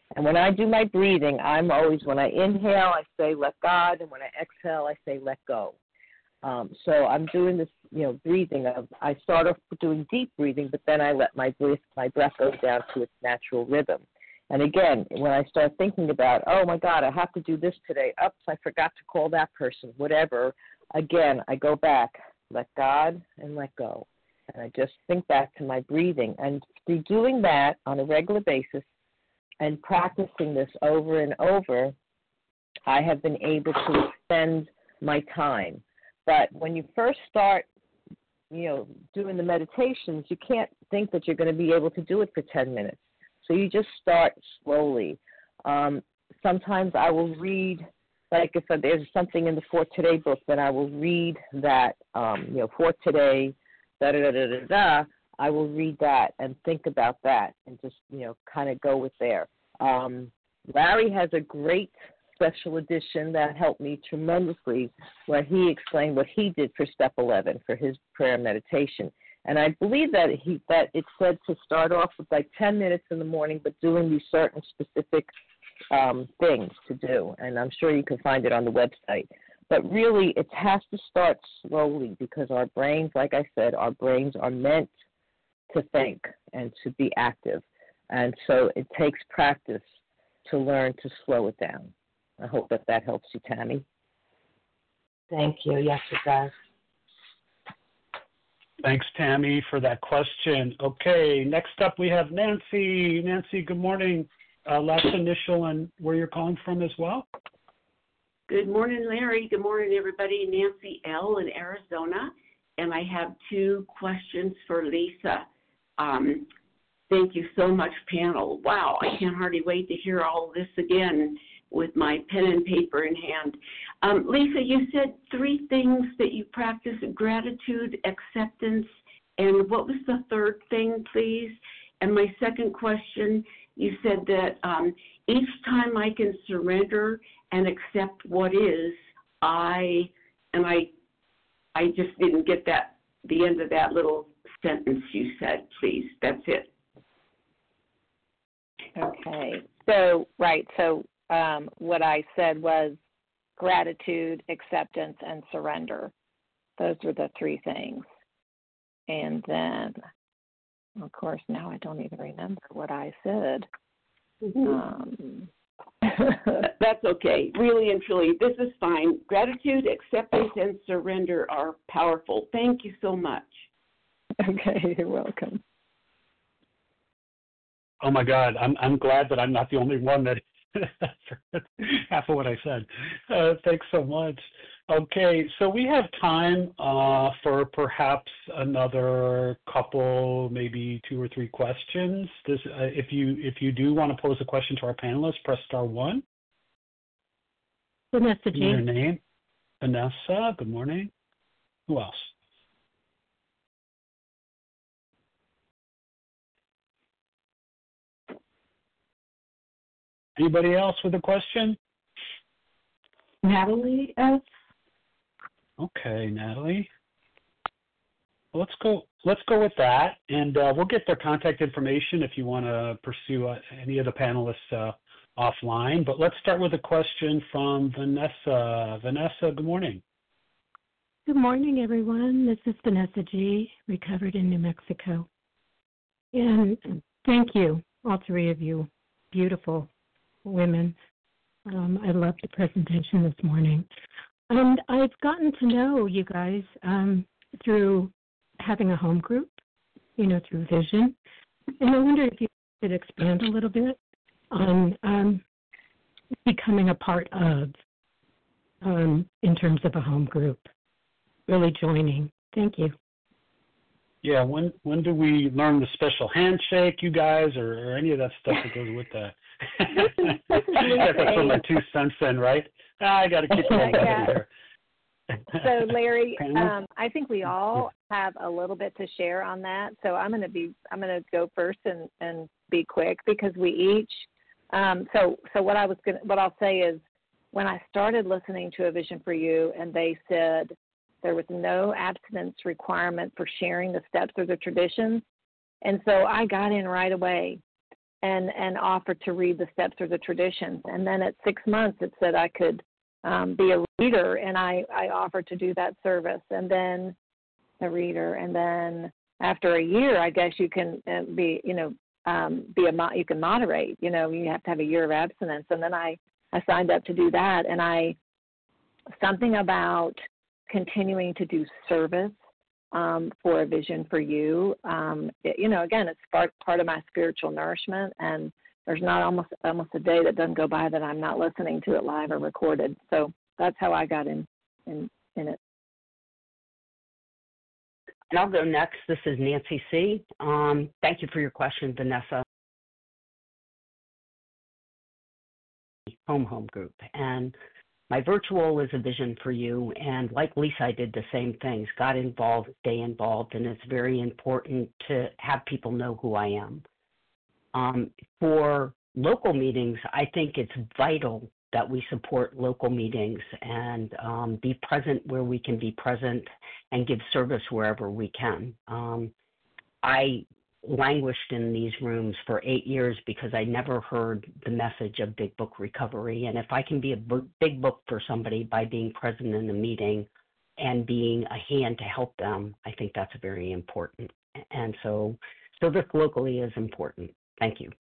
And when I do my breathing, I'm always, when I inhale, I say, let God, and when I exhale, I say, let go. Um, so I'm doing this, you know, breathing of, I start off doing deep breathing, but then I let my breath, my breath go down to its natural rhythm. And again, when I start thinking about, oh my God, I have to do this today, oops, I forgot to call that person, whatever, again, I go back, let God and let go. And I just think back to my breathing. And through doing that on a regular basis and practicing this over and over, I have been able to extend my time. But when you first start, you know, doing the meditations, you can't think that you're going to be able to do it for ten minutes. So you just start slowly. Um, sometimes I will read, like if there's something in the For Today book, then I will read that, um, you know, For Today, da-da-da-da-da-da, I will read that and think about that and just, you know, kind of go with there. Um, Larry has a great special edition that helped me tremendously, where he explained what he did for step eleven for his prayer meditation. And I believe that he that it said to start off with like ten minutes in the morning, but doing these certain specific um, things to do. And I'm sure you can find it on the website. But really, it has to start slowly because our brains, like I said, our brains are meant to think and to be active. And so it takes practice to learn to slow it down. I hope that that helps you, Tammy. Thank you. Yes, it does. Thanks, Tammy, for that question. Okay, next up we have Nancy. Nancy, good morning. Uh, last initial and where you're calling from as well. Good morning, Larry. Good morning, everybody. Nancy L. in Arizona. And I have two questions for Lisa. Um, thank you so much, panel. Wow, I can't hardly wait to hear all of this again with my pen and paper in hand. Um, Lisa, you said three things that you practice: gratitude, acceptance, and what was the third thing, please? And my second question, you said that um, each time I can surrender and accept what is, I, and I, I just didn't get that, the end of that little sentence you said, please. That's it. Okay. So, right. So um, what I said was gratitude, acceptance, and surrender. Those were the three things. And then, of course, now I don't even remember what I said. Mm-hmm. Um, That's okay. Really and truly, this is fine. Gratitude, acceptance, and surrender are powerful. Thank you so much. Okay, you're welcome. Oh my God, I'm I'm glad that I'm not the only one that half of what I said. Uh, thanks so much. Okay, so we have time uh, for perhaps another couple, maybe two or three questions. This, uh, if you if you do want to pose a question to our panelists, press star one. Vanessa G. Your name, Vanessa. Good morning. Who else? Anybody else with a question? Natalie S. Okay, Natalie. Well, let's go. Let's go with that, and uh, we'll get their contact information if you want to pursue uh, any of the panelists uh, offline. But let's start with a question from Vanessa. Vanessa, good morning. Good morning, everyone. This is Vanessa G., recovered in New Mexico. And thank you, all three of you, beautiful women. Um, I loved the presentation this morning. And I've gotten to know you guys um, through having a home group, you know, through Vision. And I wonder if you could expand a little bit on um, becoming a part of, um, in terms of a home group, really joining. Thank you. Yeah, when when do we learn the special handshake, you guys, or, or any of that stuff that goes with that? That's for my two cents in, right? Ah, I got to keep going yeah. here. So, Larry, um, I think we all have a little bit to share on that. So I'm going to be, I'm going to go first and, and be quick because we each. Um, so, so what I was going, what I'll say is, when I started listening to A Vision for You, and they said there was no abstinence requirement for sharing the steps or the traditions, and so I got in right away. and, and offered to read the steps or the traditions. And then at six months, it said I could um, be a reader, and I, I offered to do that service. And then a reader, and then after a year, I guess you can uh, be, you know, um, be a mo- you can moderate. You know, you have to have a year of abstinence. And then I, I signed up to do that, and I something about continuing to do service um, for a vision for you. Um, it, you know, again, it's part part of my spiritual nourishment, and there's not almost almost a day that doesn't go by that I'm not listening to it live or recorded. So that's how I got in in, in it. And I'll go next. This is Nancy C. Um, thank you for your question, Vanessa. Home Home Group. And my virtual is a vision for you. And like Lisa, I did the same things, got involved, stay involved. And it's very important to have people know who I am. Um, for local meetings, I think it's vital that we support local meetings and um, be present where we can be present and give service wherever we can. Um, I languished in these rooms for eight years because I never heard the message of Big Book Recovery. And if I can be a book, big book for somebody by being present in the meeting and being a hand to help them, I think that's very important. And so service locally is important. Thank you.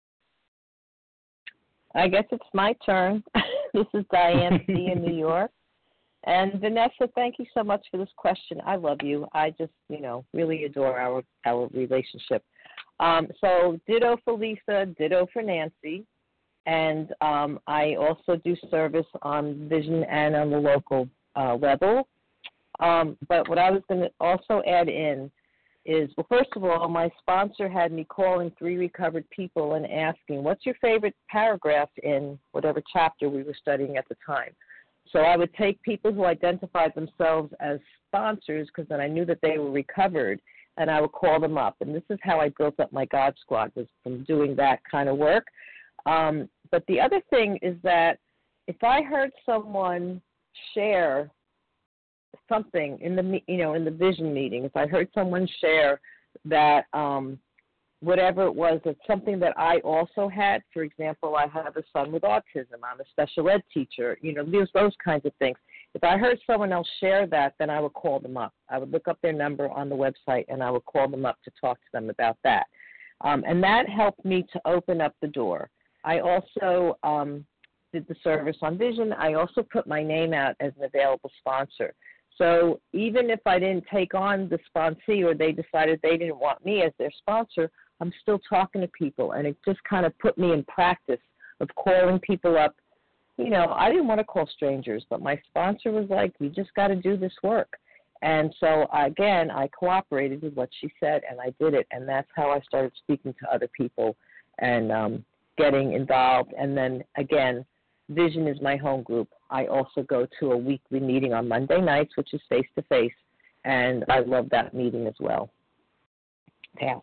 I guess it's my turn. This is Diane C. in New York. And Vanessa, thank you so much for this question. I love you. I just, you know, really adore our, our relationship. Um, so ditto for Lisa, ditto for Nancy. And um, I also do service on Vision and on the local uh, level. Um, but what I was going to also add in is, well, first of all, my sponsor had me calling three recovered people and asking, what's your favorite paragraph in whatever chapter we were studying at the time? So I would take people who identified themselves as sponsors, because then I knew that they were recovered, and I would call them up. And this is how I built up my God Squad, was from doing that kind of work. Um, but the other thing is that if I heard someone share something in the, you know, in the vision meeting, if I heard someone share that um, whatever it was, it's something that I also had. For example, I have a son with autism. I'm a special ed teacher. You know, there's those kinds of things. If I heard someone else share that, then I would call them up. I would look up their number on the website, and I would call them up to talk to them about that. Um, and that helped me to open up the door. I also um, did the service on Vision. I also put my name out as an available sponsor. So even if I didn't take on the sponsee, or they decided they didn't want me as their sponsor, I'm still talking to people. And it just kind of put me in practice of calling people up. You know, I didn't want to call strangers, but my sponsor was like, you just got to do this work. And so, again, I cooperated with what she said, and I did it. And that's how I started speaking to other people and um, getting involved. And then, again, Vision is my home group. I also go to a weekly meeting on Monday nights, which is face-to-face, and I love that meeting as well. Pass.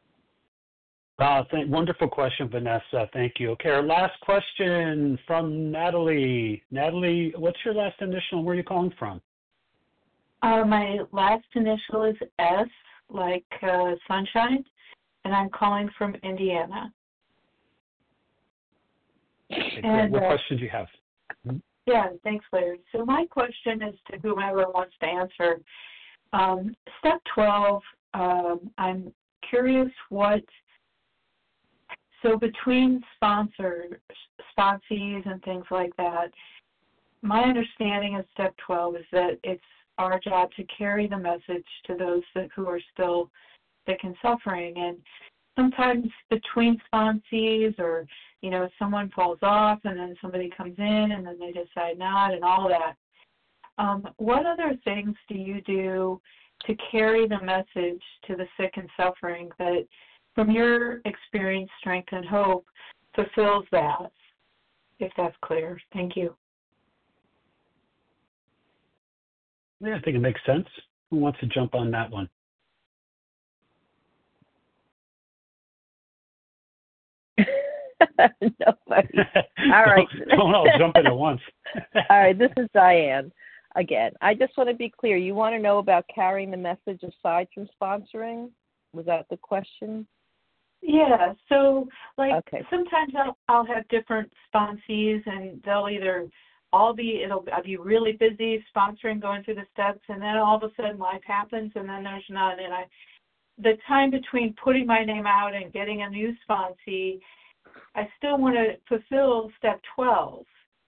Wow, th- wonderful question, Vanessa. Thank you. Okay, our last question from Natalie. Natalie, what's your last initial and where are you calling from? Uh, my last initial is S, like uh, sunshine, and I'm calling from Indiana. Okay, and, what uh, questions do you have? Mm-hmm. Yeah, thanks, Larry. So my question is to whomever wants to answer. Um, step twelve, um, I'm curious what, so between sponsors, sponsees and things like that, my understanding of step twelve is that it's our job to carry the message to those that, who are still sick and suffering. And sometimes between sponsees, or, you know, someone falls off and then somebody comes in and then they decide not, and all that. Um, what other things do you do to carry the message to the sick and suffering that, from your experience, strength, and hope, fulfills that, if that's clear? Thank you. Yeah, I think it makes sense. Who wants to jump on that one? Nobody. All right. Don't all jump in at once. All right, this is Diane. Again, I just want to be clear. You want to know about carrying the message aside from sponsoring? Was that the question? Yeah, so like Okay. sometimes I'll, I'll have different sponsees, and they'll either all be, it'll I'll be really busy sponsoring, going through the steps, and then all of a sudden life happens, and then there's none. And I, the time between putting my name out and getting a new sponsee, I still want to fulfill step twelve.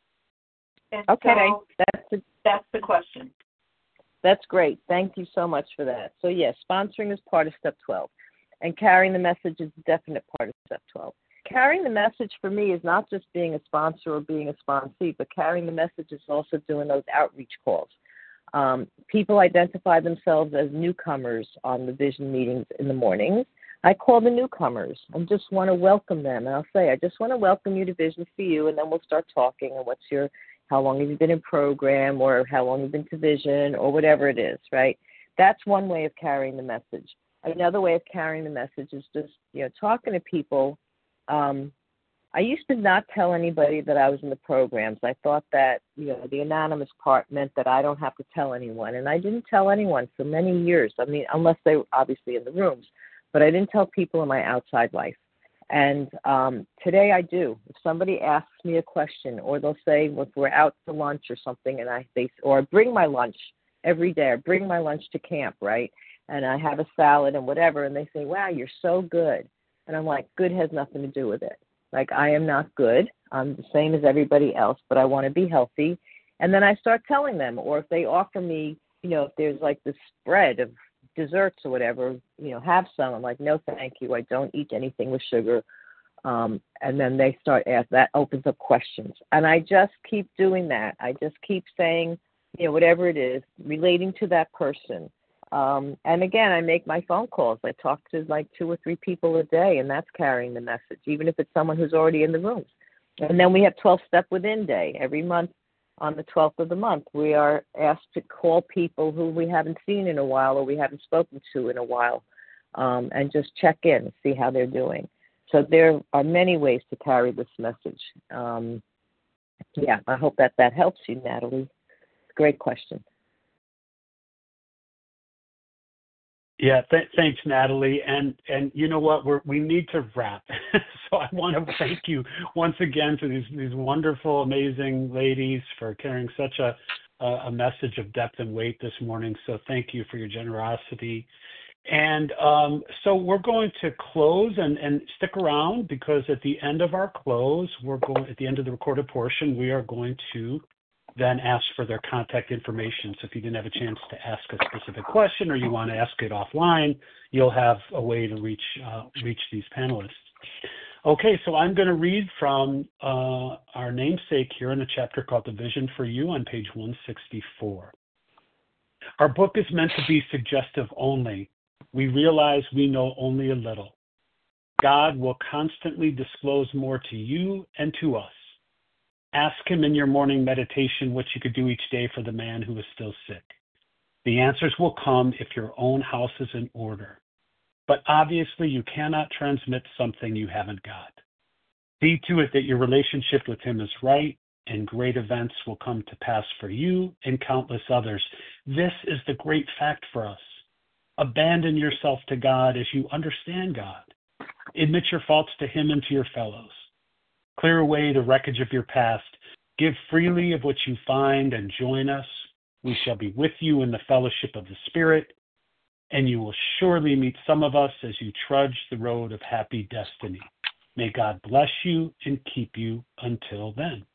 And Okay, so that's the, that's the question. that's great. Thank you so much for that. So yes, sponsoring is part of step twelve, and carrying the message is a definite part of step twelve. Carrying the message for me is not just being a sponsor or being a sponsee, but carrying the message is also doing those outreach calls. Um, people identify themselves as newcomers on the vision meetings in the mornings. I call the newcomers and just want to welcome them. And I'll say, I just want to welcome you to Vision for You, and then we'll start talking. And what's your, how long have you been in program, or how long you've been to Vision, or whatever it is, right? That's one way of carrying the message. Another way of carrying the message is just, you know, talking to people. Um, I used to not tell anybody that I was in the programs. I thought that, you know, the anonymous part meant that I don't have to tell anyone. And I didn't tell anyone for many years. I mean, unless they were obviously in the rooms. But I didn't tell people in my outside life. And um, today I do. If somebody asks me a question, or they'll say, well, if we're out to lunch or something, and I they, or I bring my lunch every day. I bring my lunch to camp, right? And I have a salad and whatever. And they say, wow, you're so good. And I'm like, good has nothing to do with it. Like, I am not good. I'm the same as everybody else, but I want to be healthy. And then I start telling them, or if they offer me, you know, if there's like this spread of desserts or whatever, you know, have some. I'm like, no, thank you. I don't eat anything with sugar. Um, and then they start asking, that opens up questions. And I just keep doing that. I just keep saying, you know, whatever it is, relating to that person. Um, and again, I make my phone calls. I talk to like two or three people a day, and that's carrying the message, even if it's someone who's already in the rooms. And then we have twelve Step Within Day. Every month on the twelfth of the month, we are asked to call people who we haven't seen in a while or we haven't spoken to in a while, um, and just check in and see how they're doing. So there are many ways to carry this message. Um, yeah, I hope that that helps you, Natalie. Great question. Yeah, th- thanks, Natalie. And and you know what? We're, we need to wrap. So I want to thank you once again to these these wonderful, amazing ladies for carrying such a a message of depth and weight this morning. So thank you for your generosity. And um, so we're going to close and, and stick around, because at the end of our close, we're going at the end of the recorded portion, we are going to then ask for their contact information. So if you didn't have a chance to ask a specific question, or you want to ask it offline, you'll have a way to reach uh, reach these panelists. Okay, so I'm going to read from uh, our namesake here in a chapter called The Vision for You on page one sixty-four. Our book is meant to be suggestive only. We realize we know only a little. God will constantly disclose more to you and to us. Ask him in your morning meditation what you could do each day for the man who is still sick. The answers will come if your own house is in order. But obviously, you cannot transmit something you haven't got. See to it that your relationship with him is right, and great events will come to pass for you and countless others. This is the great fact for us. Abandon yourself to God as you understand God. Admit your faults to him and to your fellows. Clear away the wreckage of your past. Give freely of what you find and join us. We shall be with you in the fellowship of the Spirit, and you will surely meet some of us as you trudge the road of happy destiny. May God bless you and keep you until then.